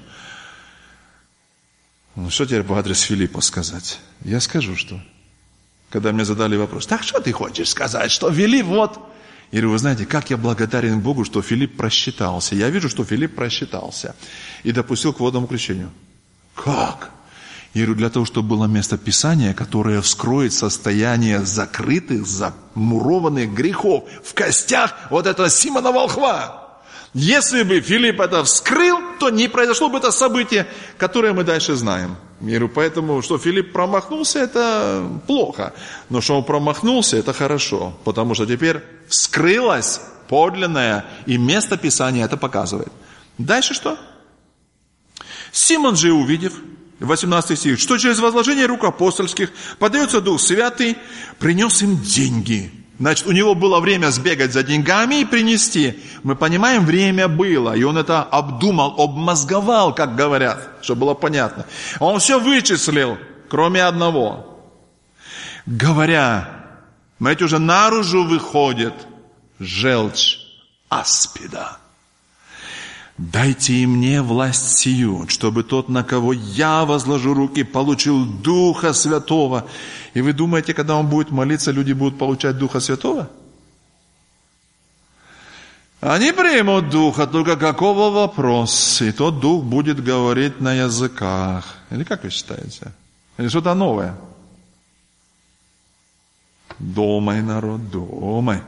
Speaker 1: Ну, что теперь по адресу Филиппа сказать? Я скажу, что. Когда мне задали вопрос, так что ты хочешь сказать, что Филипп вот... Я говорю, вы знаете, как я благодарен Богу, что Филипп просчитался. Я вижу, что Филипп просчитался и допустил к водному крещению. Как? Я говорю, для того, чтобы было место Писания, которое вскроет состояние закрытых, замурованных грехов в костях вот этого Симона Волхва. Если бы Филипп это вскрыл, то не произошло бы это событие, которое мы дальше знаем. Я говорю, поэтому, что Филипп промахнулся, это плохо. Но что он промахнулся, это хорошо. Потому что теперь вскрылось подлинное, и место Писания это показывает. Дальше что? Симон же, увидев, восемнадцатый стих, что через возложение рук апостольских подается Дух Святый, принес им деньги. Значит, у него было время сбегать за деньгами и принести. Мы понимаем, время было, и он это обдумал, обмозговал, как говорят, чтобы было понятно. Он все вычислил, кроме одного. Говоря, знаете, уже наружу выходит желчь аспида. Дайте и мне власть сию, чтобы тот, на кого я возложу руки, получил Духа Святого. И вы думаете, когда он будет молиться, люди будут получать Духа Святого? Они примут Духа, только какого вопрос? И тот Дух будет говорить на языках. Или как вы считаете? Или что-то новое? Думай, народ, думай.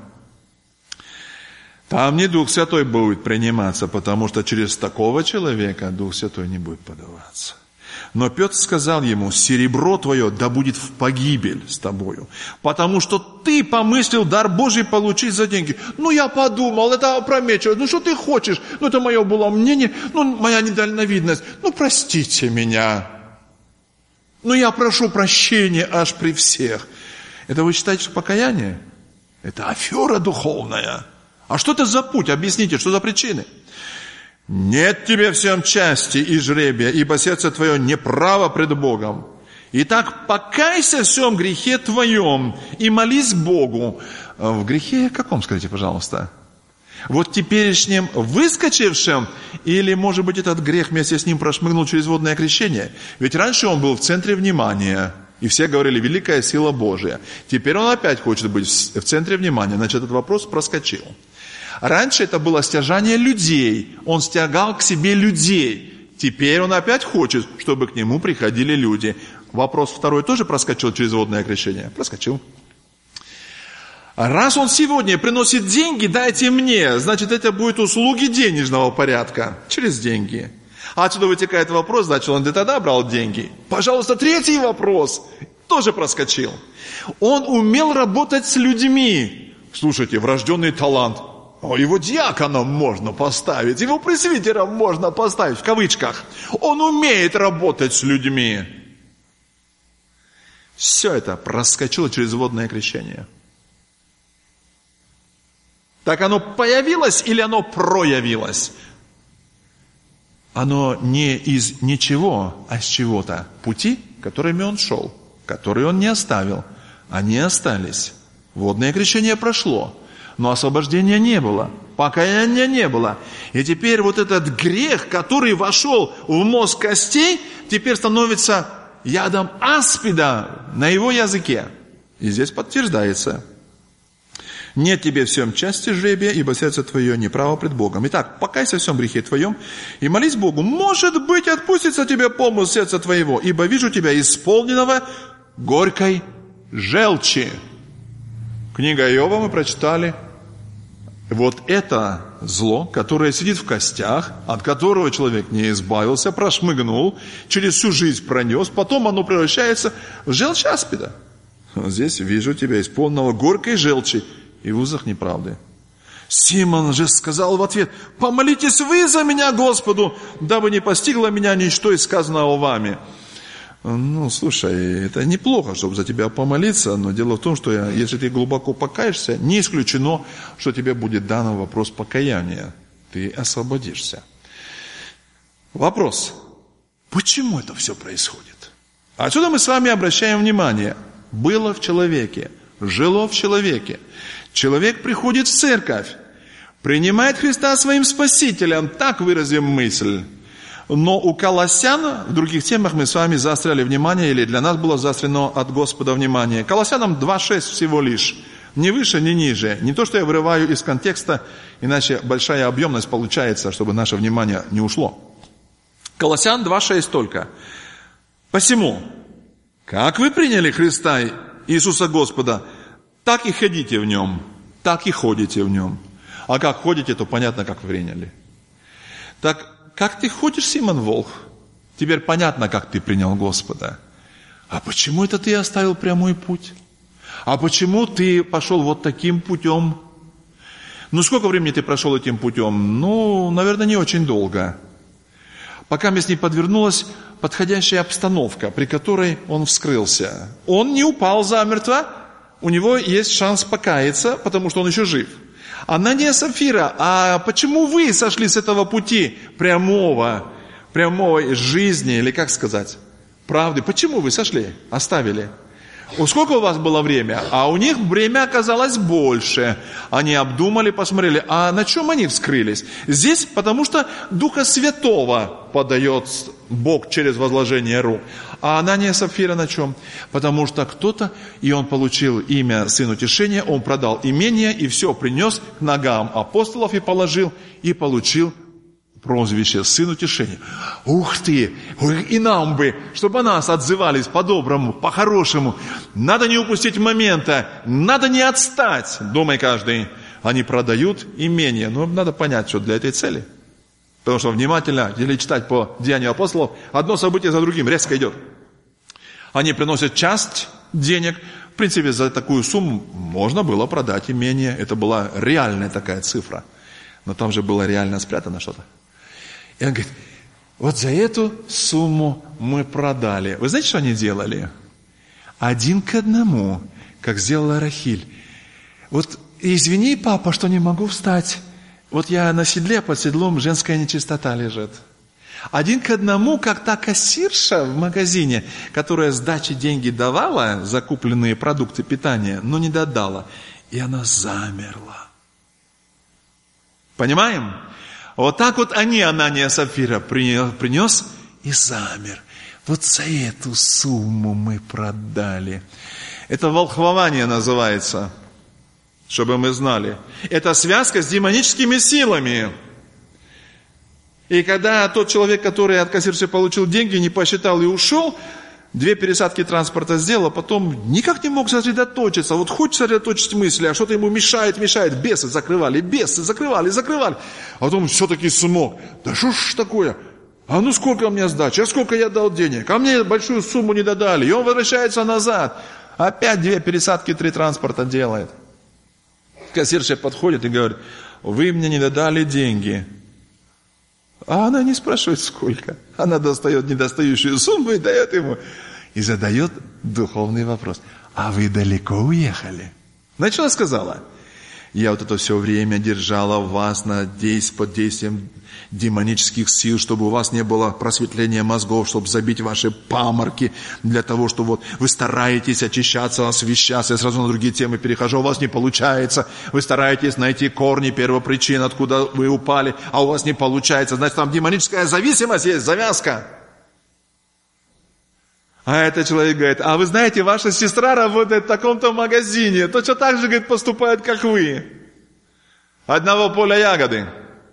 Speaker 1: Там не Дух Святой будет приниматься, потому что через такого человека Дух Святой не будет подаваться. Но Петр сказал ему, серебро твое да будет в погибель с тобою, потому что ты помыслил дар Божий получить за деньги. Ну, я подумал, это опрометчиво, ну, что ты хочешь? Ну, это мое было мнение, ну, моя недальновидность. Ну, простите меня. Ну, я прошу прощения аж при всех. Это вы считаете, что покаяние? Это афера духовная. А что это за путь? Объясните, что за причины? Нет тебе всем части и жребия, ибо сердце твое неправо пред Богом. Итак, покайся в всем грехе твоем и молись Богу. В грехе каком, скажите, пожалуйста? Вот теперешнем выскочившем, или, может быть, этот грех вместе с ним прошмыгнул через водное крещение? Ведь раньше он был в центре внимания, и все говорили, великая сила Божия. Теперь он опять хочет быть в центре внимания, значит, этот вопрос проскочил. Раньше это было стяжание людей, он стягал к себе людей. Теперь он опять хочет, чтобы к нему приходили люди. Вопрос второй тоже проскочил через водное крещение? Проскочил. Раз он сегодня приносит деньги, дайте мне, значит, это будут услуги денежного порядка, через деньги. А отсюда вытекает вопрос, значит, он и тогда брал деньги. Пожалуйста, третий вопрос тоже проскочил. Он умел работать с людьми. Слушайте, врожденный талант. Его диаконом можно поставить, его пресвитером можно поставить, в кавычках. Он умеет работать с людьми. Все это проскочило через водное крещение. Так оно появилось или оно проявилось? Оно не из ничего, а с чего-то. Пути, которыми он шел, которые он не оставил, они остались. Водное крещение прошло. Но освобождения не было, покаяния не было. И теперь вот этот грех, который вошел в мозг костей, теперь становится ядом аспида на его языке. И здесь подтверждается. Нет тебе в всем части жребия, ибо сердце твое неправо пред Богом. Итак, покайся в всем грехе твоем и молись Богу. Может быть, отпустится тебе помощь сердца твоего, ибо вижу тебя исполненного горькой желчи. Книга Иова мы прочитали. Вот это зло, которое сидит в костях, от которого человек не избавился, прошмыгнул, через всю жизнь пронес, потом оно превращается в желчь аспида. Здесь вижу тебя исполненного горькой желчи и в узах неправды. Симон же сказал в ответ: помолитесь вы за меня Господу, дабы не постигло меня ничто из сказанного вами. Ну, слушай, это неплохо, чтобы за тебя помолиться, но дело в том, что если ты глубоко покаешься, не исключено, что тебе будет дан вопрос покаяния. Ты освободишься. Вопрос: почему это все происходит? Отсюда мы с вами обращаем внимание. Было в человеке, жило в человеке. Человек приходит в церковь, принимает Христа своим Спасителем, так выразим мысль. Но у Колоссян, в других темах мы с вами заостряли внимание, или для нас было заострено от Господа внимание. Колоссянам два шесть всего лишь. Ни выше, ни ниже. Не то, что я вырываю из контекста, иначе большая объемность получается, чтобы наше внимание не ушло. Колоссян два шесть только. Посему, как вы приняли Христа Иисуса Господа, так и ходите в Нем, так и ходите в Нем. А как ходите, то понятно, как вы приняли. Так, как ты ходишь, Симон Волх? Теперь понятно, как ты принял Господа. А почему это ты оставил прямой путь? А почему ты пошел вот таким путем? Ну, сколько времени ты прошел этим путем? Ну, наверное, не очень долго. Пока мне с ней подвернулась подходящая обстановка, при которой он вскрылся. Он не упал замертво, у него есть шанс покаяться, потому что он еще жив. Анания, Сапфира, а почему вы сошли с этого пути прямого, прямой жизни, или как сказать, правды? Почему вы сошли, оставили? Сколько у вас было время? А у них время оказалось больше. Они обдумали, посмотрели, а на чем они вскрылись? Здесь потому что Духа Святого подает Бог через возложение рук. А Анания, Сапфира на чем? Потому что кто-то, и он получил имя Сын Утешения, он продал имение и все принес к ногам апостолов и положил, и получил прозвище Сын Утешения. Ух ты! И нам бы, чтобы о нас отзывались по-доброму, по-хорошему. Надо не упустить момента, надо не отстать, думай каждый. Они продают имение, но надо понять, что для этой цели. Потому что внимательно, или читать по Деянию апостолов, одно событие за другим резко идет. Они приносят часть денег. В принципе, за такую сумму можно было продать имение. Это была реальная такая цифра. Но там же было реально спрятано что-то. И он говорит, вот за эту сумму мы продали. Вы знаете, что они делали? Один к одному, как сделала Рахиль. Вот извини, папа, что не могу встать. Вот я на седле, под седлом женская нечистота лежит. Один к одному, как та кассирша в магазине, которая сдачи деньги давала, закупленные продукты питания, но не додала. И она замерла. Понимаем? Вот так вот они, Анания, Сапфира, принес и замер. Вот за эту сумму мы продали. Это волхвование называется, чтобы мы знали. Это связка с демоническими силами. И когда тот человек, который от кассирши получил деньги, не посчитал и ушел, две пересадки транспорта сделал, а потом никак не мог сосредоточиться. Вот хочет сосредоточить мысли, а что-то ему мешает, мешает. Бесы закрывали, бесы закрывали, закрывали. А потом все-таки смог. Да что ж такое? А ну сколько у меня сдачи? А сколько я дал денег? А мне большую сумму не додали. И он возвращается назад. Опять две пересадки, три транспорта делает. Кассирша подходит и говорит, вы мне не додали деньги. А она не спрашивает, сколько. Она достает недостающую сумму и дает ему. И задает духовный вопрос. А вы далеко уехали? Знаете, что она сказала? Я вот это все время держала вас на действ... под действием демонических сил, чтобы у вас не было просветления мозгов, чтобы забить ваши паморки, для того, что вот вы стараетесь очищаться, освещаться. Я сразу на другие темы перехожу, у вас не получается. Вы стараетесь найти корни, первопричин, откуда вы упали, а у вас не получается. Значит, там демоническая зависимость есть, завязка. А этот человек говорит: а вы знаете, ваша сестра работает в таком-то магазине, точно так же, говорит, поступает, как вы. Одного поля ягоды.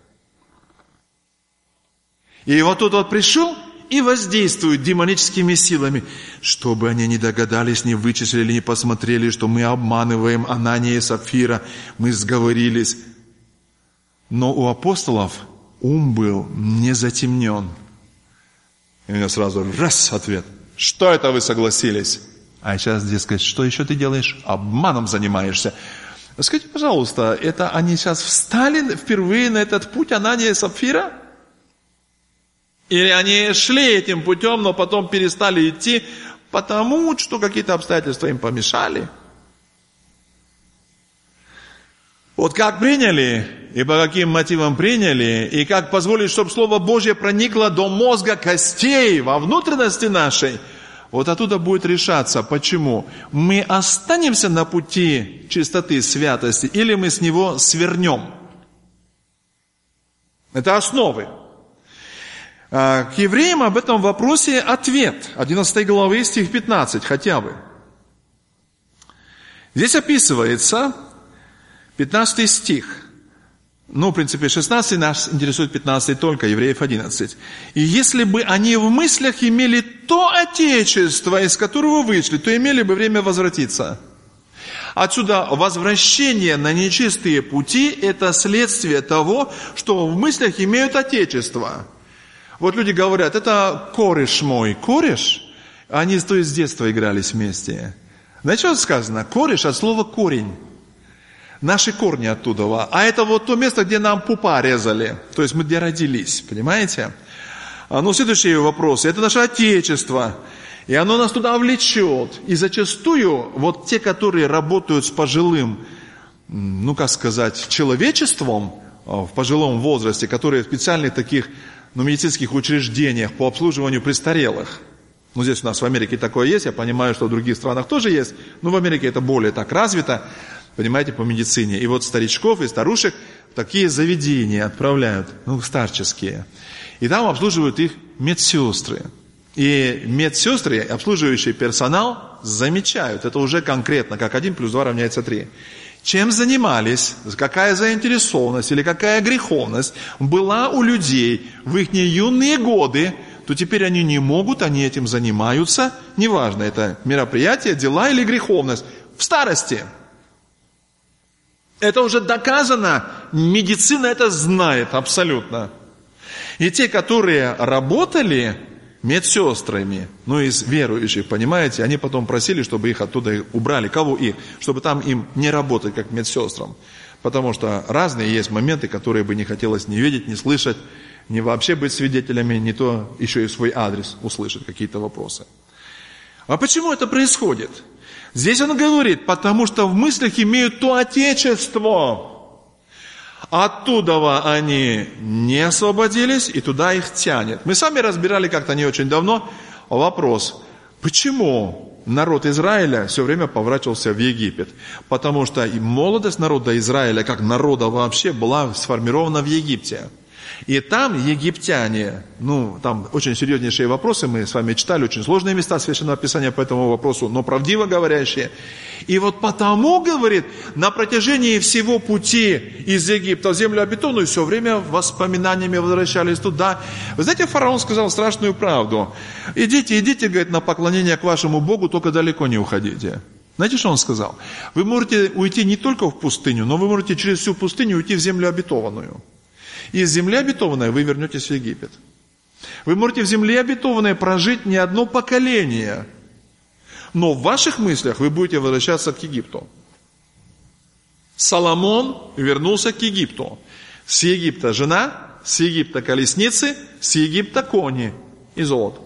Speaker 1: И вот тут вот пришел и воздействует демоническими силами, чтобы они не догадались, не вычислили, не посмотрели, что мы обманываем Анания и Сапфира, мы сговорились. Но у апостолов ум был не затемнен. И у меня сразу раз ответ. Что это вы согласились? А сейчас, дескать, что еще ты делаешь? Обманом занимаешься. Скажите, пожалуйста, это они сейчас встали впервые на этот путь Анания и Сапфира? Или они шли этим путем, но потом перестали идти, потому что какие-то обстоятельства им помешали? Вот как приняли, и по каким мотивам приняли, и как позволить, чтобы Слово Божье проникло до мозга костей, во внутренности нашей, вот оттуда будет решаться, почему мы останемся на пути чистоты, святости, или мы с него свернем. Это основы. К евреям об этом вопросе ответ. одиннадцатой главы, стих пятнадцать, хотя бы. Здесь описывается пятнадцатый стих. Ну, в принципе, шестнадцатый, нас интересует пятнадцатый только, Евреев одиннадцать. «И если бы они в мыслях имели то отечество, из которого вышли, то имели бы время возвратиться». Отсюда возвращение на нечистые пути – это следствие того, что в мыслях имеют отечество. Вот люди говорят: это кореш мой. Кореш? Они то есть с детства игрались вместе. Знаете, что сказано? Кореш от слова корень. Наши корни оттуда. А это вот то место, где нам пупа резали. То есть мы где родились. Понимаете? Ну, следующий вопрос. Это наше отечество. И оно нас туда влечет. И зачастую вот те, которые работают с пожилым, ну, как сказать, человечеством в пожилом возрасте, которые в специальных таких, ну, медицинских учреждениях по обслуживанию престарелых. Ну, здесь у нас в Америке такое есть, я понимаю, что в других странах тоже есть, но в Америке это более так развито, понимаете, по медицине. И вот старичков и старушек в такие заведения отправляют, ну, старческие. И там обслуживают их медсестры. И медсестры, обслуживающий персонал, замечают, это уже конкретно, как один плюс два равняется три. Чем занимались, какая заинтересованность или какая греховность была у людей в их юные годы, то теперь они не могут, они этим занимаются, неважно, это мероприятие, дела или греховность, в старости. Это уже доказано, медицина это знает абсолютно. И те, которые работали медсестрами, ну, из верующих, понимаете, они потом просили, чтобы их оттуда убрали. Кого их? Чтобы там им не работать, как медсестрам. Потому что разные есть моменты, которые бы не хотелось ни видеть, ни слышать, ни вообще быть свидетелями, не то еще и свой адрес услышать, какие-то вопросы. А почему это происходит? Здесь он говорит, потому что в мыслях имеют то отечество. Оттуда они не освободились, и туда их тянет. Мы сами разбирали как-то не очень давно вопрос, почему народ Израиля все время поворачивался в Египет. Потому что и молодость народа Израиля, как народа вообще, была сформирована в Египте. И там египтяне, ну, там очень серьезнейшие вопросы, мы с вами читали, очень сложные места Священного Писания по этому вопросу, но правдиво говорящие. И вот потому, говорит, на протяжении всего пути из Египта в землю обетованную все время воспоминаниями возвращались туда. Вы знаете, фараон сказал страшную правду. Идите, идите, говорит, на поклонение к вашему Богу, только далеко не уходите. Знаете, что он сказал? Вы можете уйти не только в пустыню, но вы можете через всю пустыню уйти в землю обетованную. Из земли обетованной вы вернетесь в Египет. Вы можете в земле обетованной прожить не одно поколение, но в ваших мыслях вы будете возвращаться к Египту. Соломон вернулся к Египту. С Египта жена, с Египта колесницы, с Египта кони и золото.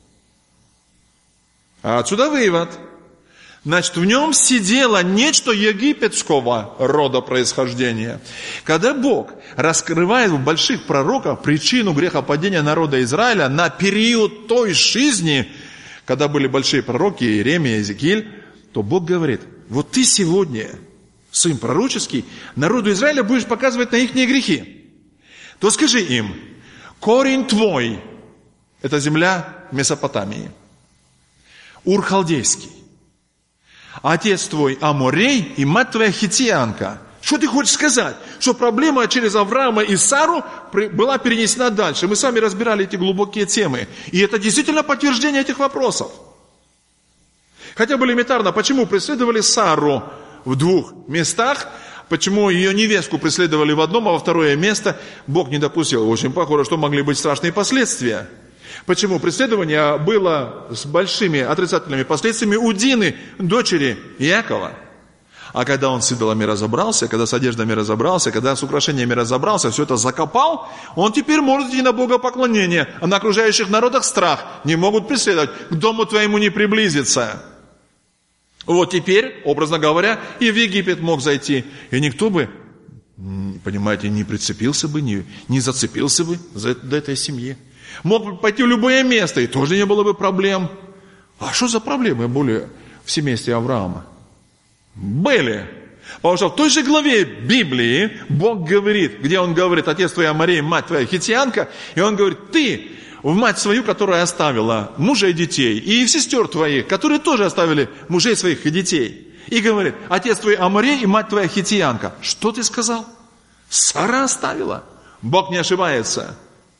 Speaker 1: А отсюда вывод. Значит, в нем сидело нечто египетского рода происхождения. Когда Бог раскрывает в больших пророках причину грехопадения народа Израиля на период той жизни, когда были большие пророки Иеремия, Иезекииль, то Бог говорит, вот ты сегодня, сын пророческий, народу Израиля будешь показывать на их грехи. То скажи им, корень твой, это земля Месопотамии.
Speaker 2: Ур-халдейский. Отец твой Аморей и мать твоя хитиянка. Что ты хочешь сказать? Что проблема через Авраама и Сару была перенесена дальше. Мы с вами разбирали эти глубокие темы. И это действительно подтверждение этих вопросов. Хотя бы элементарно, почему преследовали Сару в двух местах, почему ее невестку преследовали в одном, а во второе место Бог не допустил. Очень похоже, что могли быть страшные последствия. Почему преследование было с большими отрицательными последствиями у Дины, дочери Иакова. А когда он с идолами разобрался, когда с одеждами разобрался, когда с украшениями разобрался, все это закопал, он теперь может идти на богопоклонение, а на окружающих народах страх, не могут преследовать, к дому твоему не приблизиться. Вот теперь, образно говоря, и в Египет мог зайти, и никто бы, понимаете, не прицепился бы, не, не зацепился бы за, до этой семьи. Мог бы пойти в любое место, и тоже не было бы проблем. А что за проблемы были в семействе Авраама? Были. Потому что в той же главе Библии Бог говорит, где Он говорит, отец твой Аморей, мать твоя хитиянка, и Он говорит, ты в мать свою, которая оставила мужа и детей, и в сестер твоих, которые тоже оставили мужей своих и детей. И говорит, отец твой Аморей и мать твоя хитиянка. Что ты сказал? Сара оставила. Бог не ошибается.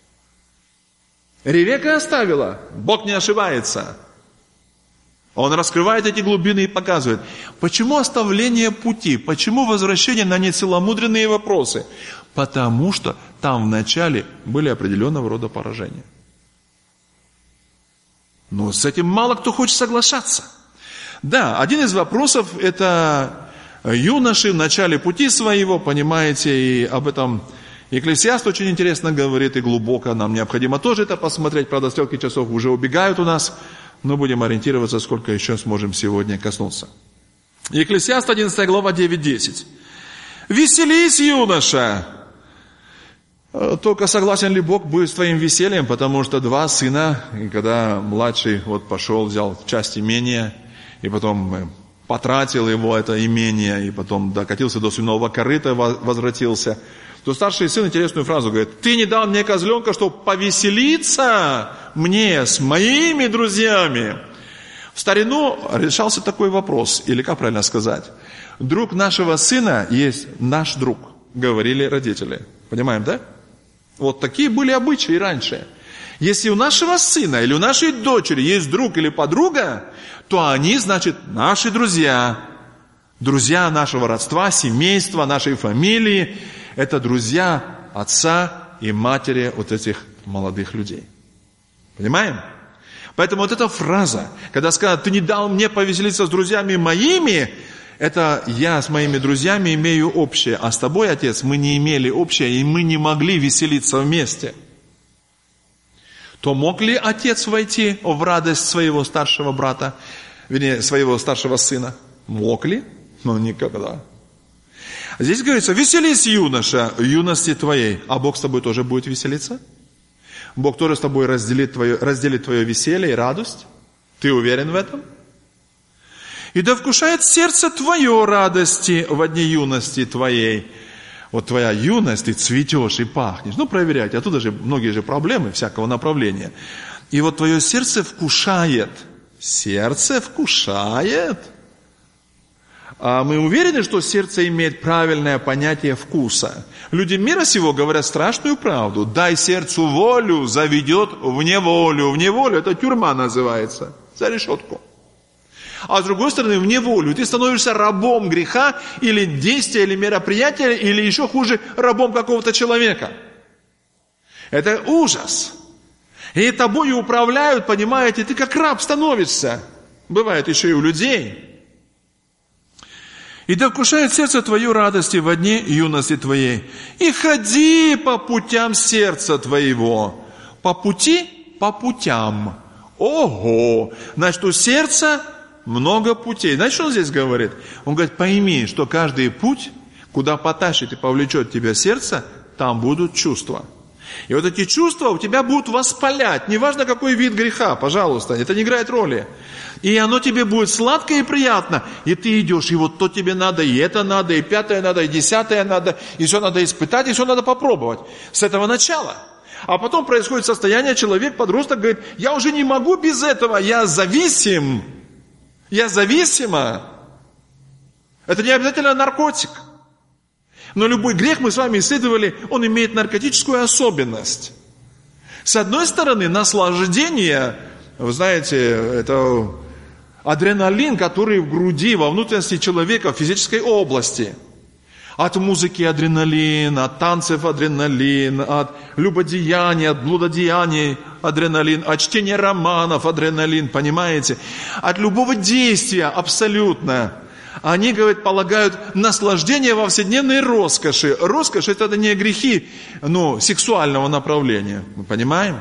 Speaker 2: Ревека оставила. Бог не ошибается. Он раскрывает эти глубины и показывает, почему оставление пути, почему возвращение на нецеломудренные вопросы. Потому что там вначале были определенного рода поражения. Но с этим мало кто хочет соглашаться. Да, один из вопросов это юноши в начале пути своего, понимаете, и об этом Екклесиаст очень интересно говорит и глубоко, нам необходимо тоже это посмотреть, правда, стрелки часов уже убегают у нас, но будем ориентироваться, сколько еще сможем сегодня коснуться. Екклесиаст, одиннадцатая глава, девять-десять. «Веселись, юноша!» Только согласен ли Бог будет с твоим весельем, потому что два сына, и когда младший вот пошел, взял часть имения, и потом потратил его, это имение, и потом докатился до свиного корыта, возвратился, то старший сын интересную фразу говорит, ты не дал мне козленка, чтобы повеселиться мне с моими друзьями. В старину решался такой вопрос, или как правильно сказать, друг нашего сына есть наш друг, говорили родители. Понимаем, да? Вот такие были обычаи раньше. Если у нашего сына или у нашей дочери есть друг или подруга, то они, значит, наши друзья. Друзья нашего родства, семейства, нашей фамилии. Это друзья отца и матери вот этих молодых людей. Понимаем? Поэтому вот эта фраза, когда сказано, ты не дал мне повеселиться с друзьями моими, это я с моими друзьями имею общее, а с тобой, отец, мы не имели общее, и мы не могли веселиться вместе. То мог ли отец войти в радость своего старшего брата, вернее, своего старшего сына? Мог ли? Но никогда. Здесь говорится, веселись, юноша, в юности твоей. А Бог с тобой тоже будет веселиться? Бог тоже с тобой разделит твое, разделит твое веселье и радость? Ты уверен в этом? И да вкушает сердце твое радости во дне юности твоей. Вот твоя юность, ты цветешь и пахнешь. Ну, проверяйте, оттуда же многие же проблемы всякого направления. И вот твое сердце вкушает. Сердце вкушает. А мы уверены, что сердце имеет правильное понятие вкуса. Люди мира сего говорят страшную правду. Дай сердцу волю, заведет в неволю. В неволю это тюрьма называется. За решетку. А с другой стороны, в неволю ты становишься рабом греха, или действия, или мероприятия, или еще хуже, рабом какого-то человека. Это ужас. И тобою управляют, понимаете, ты как раб становишься. Бывает еще и у людей. И да вкушает сердце твою радости во дне юности твоей. И ходи по путям сердца твоего. По пути, по путям. Ого! Значит, у сердца много путей. Знаете, что он здесь говорит? Он говорит, пойми, что каждый путь, куда потащит и повлечет тебя сердце, там будут чувства. И вот эти чувства у тебя будут воспалять. Неважно, какой вид греха, пожалуйста, это не играет роли. И оно тебе будет сладко и приятно. И ты идешь, и вот то тебе надо, и это надо, и пятое надо, и десятое надо, и все надо испытать, и все надо попробовать. С этого начала. А потом происходит состояние, человек, подросток говорит, я уже не могу без этого, я зависим. Я зависима. Это не обязательно наркотик. Но любой грех, мы с вами исследовали, он имеет наркотическую особенность. С одной стороны, наслаждение, вы знаете, это адреналин, который в груди, во внутренности человека, в физической области. От музыки адреналин, от танцев адреналин, от любодеяния, от блудодеяний адреналин, от чтения романов адреналин, понимаете? От любого действия абсолютно. Они, говорят, полагают наслаждение во вседневной роскоши. Роскошь – это не грехи, ну, сексуального направления. Мы понимаем?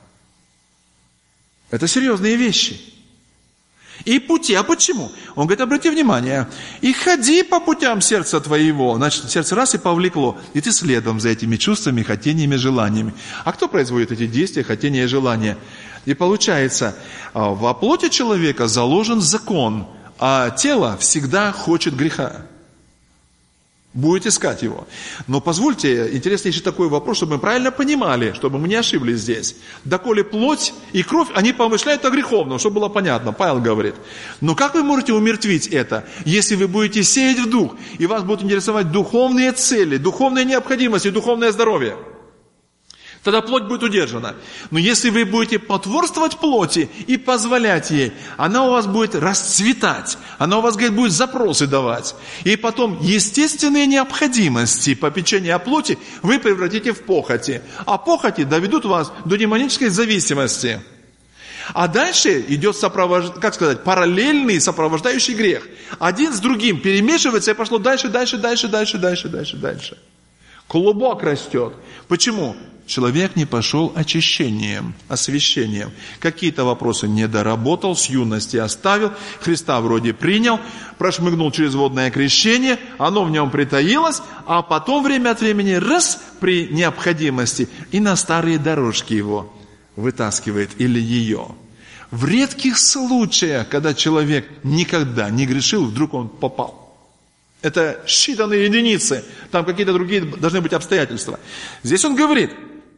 Speaker 2: Это серьезные вещи. И пути. А почему? Он говорит, обрати внимание. И ходи по путям сердца твоего. Значит, сердце раз и повлекло. И ты следом за этими чувствами, хотениями, желаниями. А кто производит эти действия, хотения и желания? И получается, во плоти человека заложен закон. А тело всегда хочет греха. Будет искать его. Но позвольте, интересный еще такой вопрос, чтобы мы правильно понимали, чтобы мы не ошиблись здесь. Доколе плоть и кровь, они помышляют о греховном, чтобы было понятно. Павел говорит. Но как вы можете умертвить это, если вы будете сеять в дух, и вас будут интересовать духовные цели, духовные необходимости, духовное здоровье? Тогда плоть будет удержана. Но если вы будете потворствовать плоти и позволять ей, она у вас будет расцветать. Она у вас, говорит, будет запросы давать. И потом естественные необходимости попечения о плоти вы превратите в похоти. А похоти доведут вас до демонической зависимости. А дальше идет, сопровож... как сказать, параллельный сопровождающий грех. Один с другим перемешивается и пошло дальше, дальше, дальше, дальше, дальше, дальше, дальше. Клубок растет. Почему? Человек не пошел очищением, освящением. Какие-то вопросы не доработал, с юности оставил, Христа вроде принял, прошмыгнул через водное крещение, оно в нем притаилось, а потом время от времени раз при необходимости и на старые дорожки его вытаскивает или ее. В редких случаях, когда человек никогда не грешил, вдруг он попал. Это считанные единицы, там какие-то другие должны быть обстоятельства. Здесь он говорит,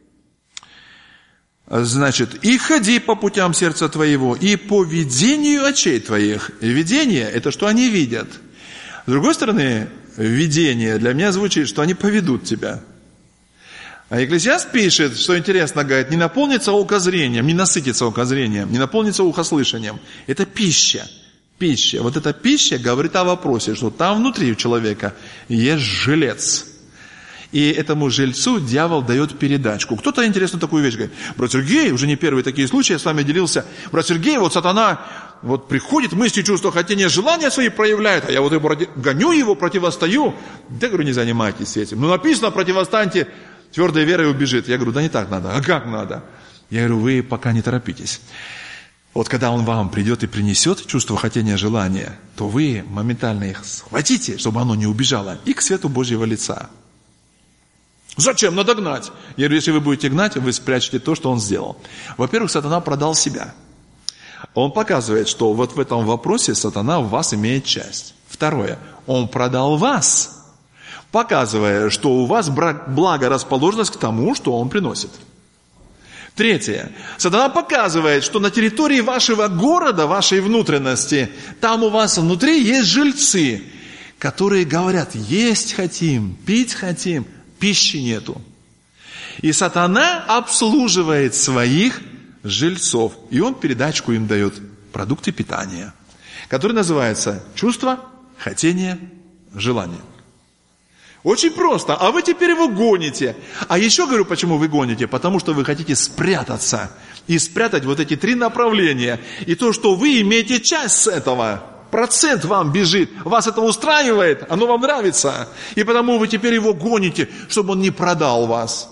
Speaker 2: значит, и ходи по путям сердца твоего, и по видению очей твоих. И видение – это что они видят. С другой стороны, видение для меня звучит, что они поведут тебя. А Екклесиаст пишет, что интересно, говорит, не наполнится око зрением, не насытится око зрением, не наполнится ухо слышанием. Это пища. Пища. Вот эта пища говорит о вопросе, что там внутри у человека есть жилец. И этому жильцу дьявол дает передачку. Кто-то интересную такую вещь говорит. Брат Сергей, уже не первые такие случаи, я с вами делился. Брат Сергей, вот сатана вот приходит, мысли, чувства, хотения, желания свои проявляет, а я вот его гоню его, противостою. Да, говорю, не занимайтесь этим. Ну, написано, противостаньте, твердой верой убежит. Я говорю, да не так надо. А как надо? Я говорю, вы пока не торопитесь. Вот когда он вам придет и принесет чувство хотения, желания, то вы моментально их схватите, чтобы оно не убежало, и к свету Божьего лица. Зачем? Надо гнать. Я говорю, если вы будете гнать, вы спрячете то, что он сделал. Во-первых, сатана продал себя. Он показывает, что вот в этом вопросе сатана в вас имеет часть. Второе, он продал вас, показывая, что у вас благорасположенность к тому, что он приносит. Третье. Сатана показывает, что на территории вашего города, вашей внутренности, там у вас внутри есть жильцы, которые говорят, есть хотим, пить хотим, пищи нету. И сатана обслуживает своих жильцов, и он передачку им дает, продукты питания, которые называются чувство, хотение, желание. Очень просто. А вы теперь его гоните. А еще говорю, почему вы гоните. Потому что вы хотите спрятаться. И спрятать вот эти три направления. И то, что вы имеете часть с этого. Процент вам бежит. Вас это устраивает. Оно вам нравится. И потому вы теперь его гоните, чтобы он не продал вас.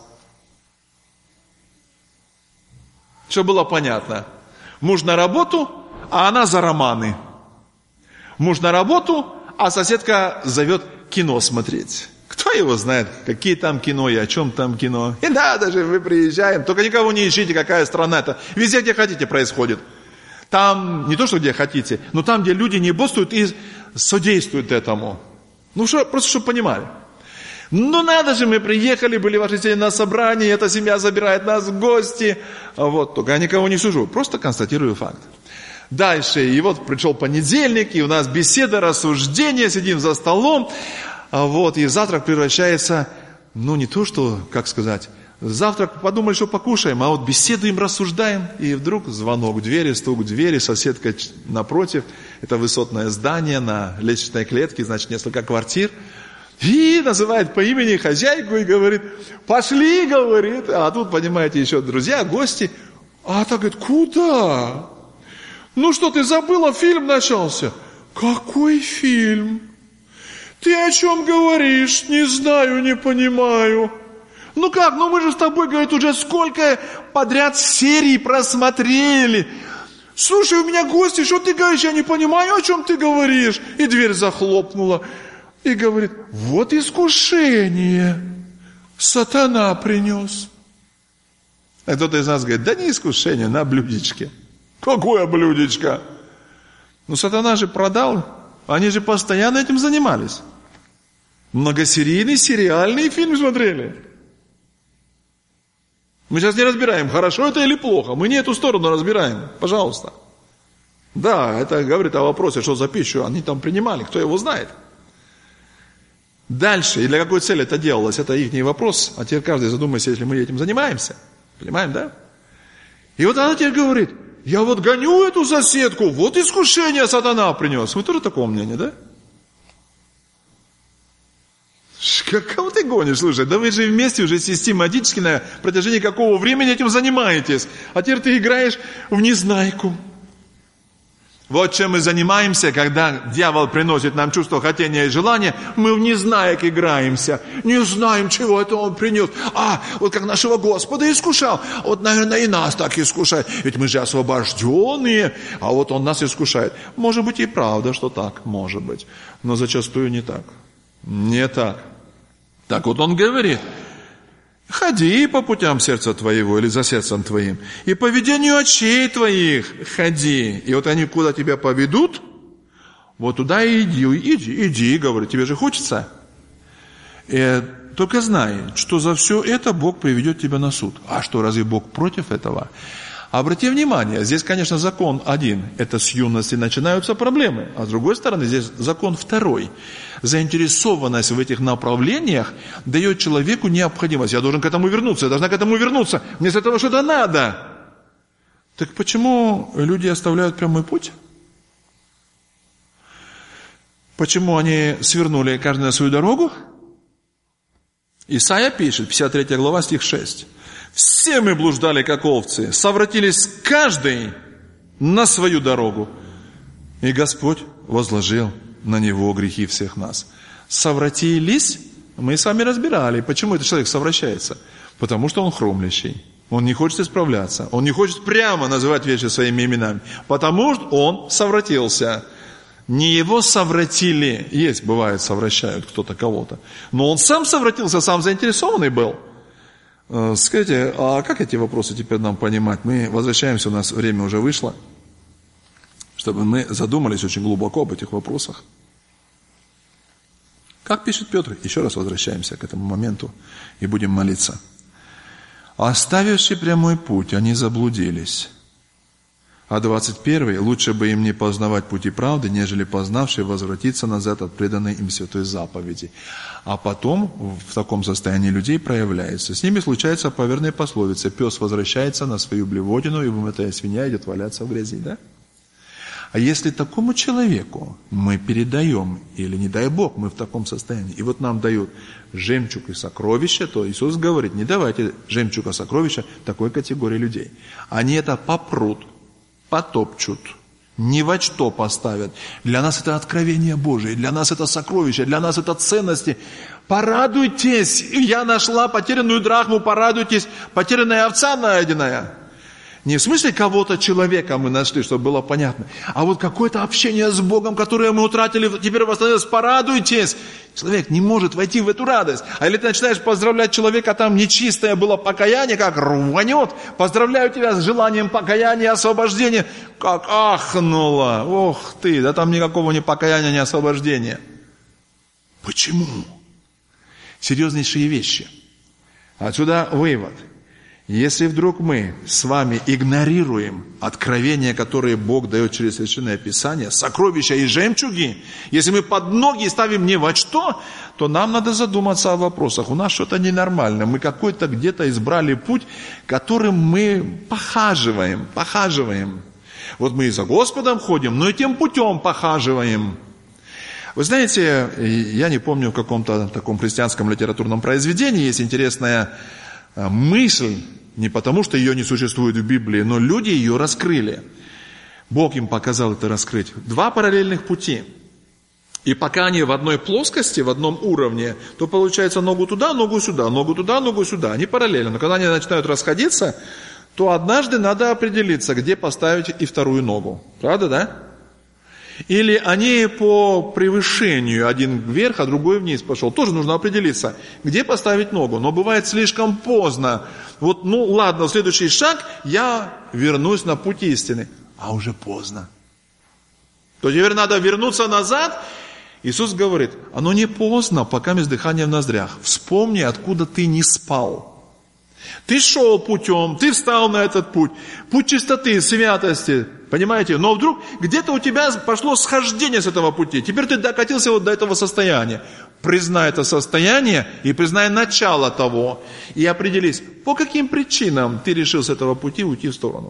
Speaker 2: Чтобы было понятно. Муж на работу, а она за романы. Муж на работу, а соседка зовет кино смотреть. Кто его знает, какие там кино и о чем там кино. И надо же, мы приезжаем, только никого не ищите, какая страна это. Везде, где хотите, происходит. Там, не то, что где хотите, но там, где люди не бодствуют и содействуют этому. Ну, что, просто чтобы понимали. Ну, надо же, мы приехали, были ваши семьи на собрании, эта семья забирает нас в гости. Вот, только я никого не сужу, просто констатирую факт. Дальше, и вот пришел понедельник, и у нас беседа, рассуждение, сидим за столом, вот, и завтрак превращается, ну не то что, как сказать, завтрак подумали, что покушаем, а вот беседуем, рассуждаем, и вдруг звонок в двери, стук в двери, соседка напротив, это высотное здание на лестничной клетке, значит, несколько квартир, и называет по имени хозяйку и говорит, пошли, говорит, а тут, понимаете, еще друзья, гости, а та говорит, куда? Ну что, ты забыла, фильм начался? Какой фильм? Ты о чем говоришь? Не знаю, не понимаю. Ну как, ну мы же с тобой, говорит, уже сколько подряд серий просмотрели. Слушай, у меня гости, что ты говоришь? Я не понимаю, о чем ты говоришь. И дверь захлопнула. И говорит, вот искушение. Сатана принес. А кто-то из нас говорит, да не искушение, на блюдечке. Какое блюдечко? Ну, сатана же продал. Они же постоянно этим занимались. Многосерийный, сериальный фильм смотрели. Мы сейчас не разбираем, хорошо это или плохо. Мы не эту сторону разбираем. Пожалуйста. Да, это говорит о вопросе, что за пищу они там принимали. Кто его знает. Дальше. И для какой цели это делалось? Это их вопрос. А теперь каждый задумайся, если мы этим занимаемся. Понимаем, да? И вот она теперь говорит, я вот гоню эту соседку, вот искушение сатана принес. Вы тоже такого мнения, да? Кого ты гонишь, слушай, да вы же вместе уже систематически на протяжении какого времени этим занимаетесь. А теперь ты играешь в незнайку. Вот чем мы занимаемся, когда дьявол приносит нам чувство хотения и желания, мы в незнаек играемся, не знаем, чего это он принес. А, вот как нашего Господа искушал, вот, наверное, и нас так искушает. Ведь мы же освобожденные, а вот он нас искушает. Может быть и правда, что так, может быть, но зачастую не так. Не так. Так вот он говорит, ходи по путям сердца твоего или за сердцем твоим, и по ведению очей твоих ходи. И вот они куда тебя поведут, вот туда и иди, иди, иди, говорит, тебе же хочется. И только знай, что за все это Бог приведет тебя на суд. А что, разве Бог против этого? Обрати внимание, здесь, конечно, закон один, это с юности начинаются проблемы, а с другой стороны, здесь закон второй. Заинтересованность в этих направлениях дает человеку необходимость. Я должен к этому вернуться, я должна к этому вернуться, мне с этого что-то надо. Так почему люди оставляют прямой путь? Почему они свернули каждый на свою дорогу? Исайя пишет, пятьдесят третья глава, стих шесть. Все мы блуждали, как овцы, совратились каждый на свою дорогу. И Господь возложил на него грехи всех нас. Совратились, мы с вами разбирали. Почему этот человек совращается? Потому что он хромлящий. Он не хочет исправляться. Он не хочет прямо называть вещи своими именами. Потому что он совратился. Не его совратили. Есть, бывает, совращают кто-то кого-то. Но он сам совратился, сам заинтересованный был. Скажите, а как эти вопросы теперь нам понимать? Мы возвращаемся, у нас время уже вышло, чтобы мы задумались очень глубоко об этих вопросах. Как пишет Петр? Еще раз возвращаемся к этому моменту и будем молиться. Оставивши прямой путь, они заблудились. А двадцать первый, лучше бы им не познавать пути правды, нежели познавшие возвратиться назад от преданной им святой заповеди. А потом в таком состоянии людей проявляется. С ними случается поверная пословица: пес возвращается на свою блевотину, и вымытая свинья идет валяться в грязи, да? А если такому человеку мы передаем, или не дай Бог, мы в таком состоянии, и вот нам дают жемчуг и сокровища, то Иисус говорит, не давайте жемчуга сокровища такой категории людей. Они это попрут, потопчут, ни во что поставят. Для нас это откровение Божие, для нас это сокровище, для нас это ценности. Порадуйтесь, я нашла потерянную драхму, порадуйтесь, потерянная овца найденная. Не в смысле кого-то человека мы нашли, чтобы было понятно, а вот какое-то общение с Богом, которое мы утратили, теперь восстановилось, порадуйтесь. Человек не может войти в эту радость. А или ты начинаешь поздравлять человека, там нечистое было покаяние, как рванет. Поздравляю тебя с желанием покаяния, освобождения. Как ахнуло. Ох ты, да там никакого ни покаяния, ни освобождения. Почему? Серьезнейшие вещи. Отсюда вывод. Если вдруг мы с вами игнорируем откровения, которые Бог дает через Священное Писание, сокровища и жемчуги, если мы под ноги ставим не во что, то нам надо задуматься о вопросах. У нас что-то ненормально. Мы какой-то где-то избрали путь, которым мы похаживаем, похаживаем. Вот мы и за Господом ходим, но и тем путем похаживаем. Вы знаете, я не помню, в каком-то таком христианском литературном произведении есть интересная мысль, не потому что ее не существует в Библии, но люди ее раскрыли. Бог им показал это раскрыть. Два параллельных пути. И пока они в одной плоскости, в одном уровне, то получается ногу туда, ногу сюда, ногу туда, ногу сюда. Они параллельно. Но когда они начинают расходиться, то однажды надо определиться, где поставить и вторую ногу. Правда, да? Или они по превышению, один вверх, а другой вниз пошел. Тоже нужно определиться, где поставить ногу. Но бывает слишком поздно. Вот, ну ладно, следующий шаг, я вернусь на путь истины. А уже поздно. То теперь надо вернуться назад. Иисус говорит, оно не поздно, пока без дыхания в ноздрях. Вспомни, откуда ты не спал. Ты шел путем, ты встал на этот путь. Путь чистоты, святости. Понимаете? Но вдруг где-то у тебя пошло схождение с этого пути. Теперь ты докатился вот до этого состояния. Признай это состояние и признай начало того. И определись, по каким причинам ты решил с этого пути уйти в сторону.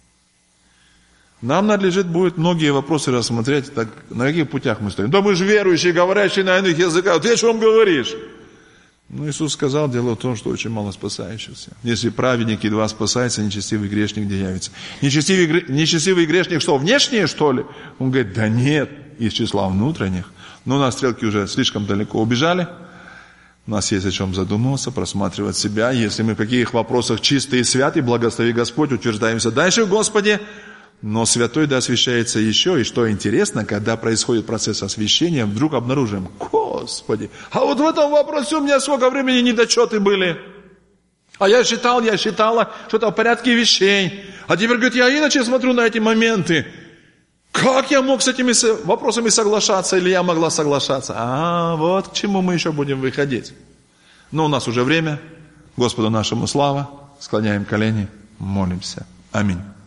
Speaker 2: Нам надлежит будет многие вопросы рассмотреть, так, на каких путях мы стоим. Да мы же верующие, говорящие на иных языках. Ты о чем говоришь? Ну, Иисус сказал, дело в том, что очень мало спасающихся. Если праведник едва спасается, нечестивый грешник где явится? Нечестивый, нечестивый грешник что, внешнее, что ли? Он говорит, да нет, из числа внутренних. Но у нас стрелки уже слишком далеко убежали. У нас есть о чем задумываться, просматривать себя. Если мы в каких вопросах чистые и святые, благослови Господь, утверждаемся дальше в Господе. Но святой да освящается еще. И что интересно, когда происходит процесс освящения, вдруг обнаружим, Господи, а вот в этом вопросе у меня сколько времени недочеты были. А я считал, я считала, что это в порядке вещей. А теперь, говорит, я иначе смотрю на эти моменты. Как я мог с этими вопросами соглашаться, или я могла соглашаться? А, вот к чему мы еще будем выходить. Но у нас уже время. Господу нашему слава. Склоняем колени, молимся. Аминь.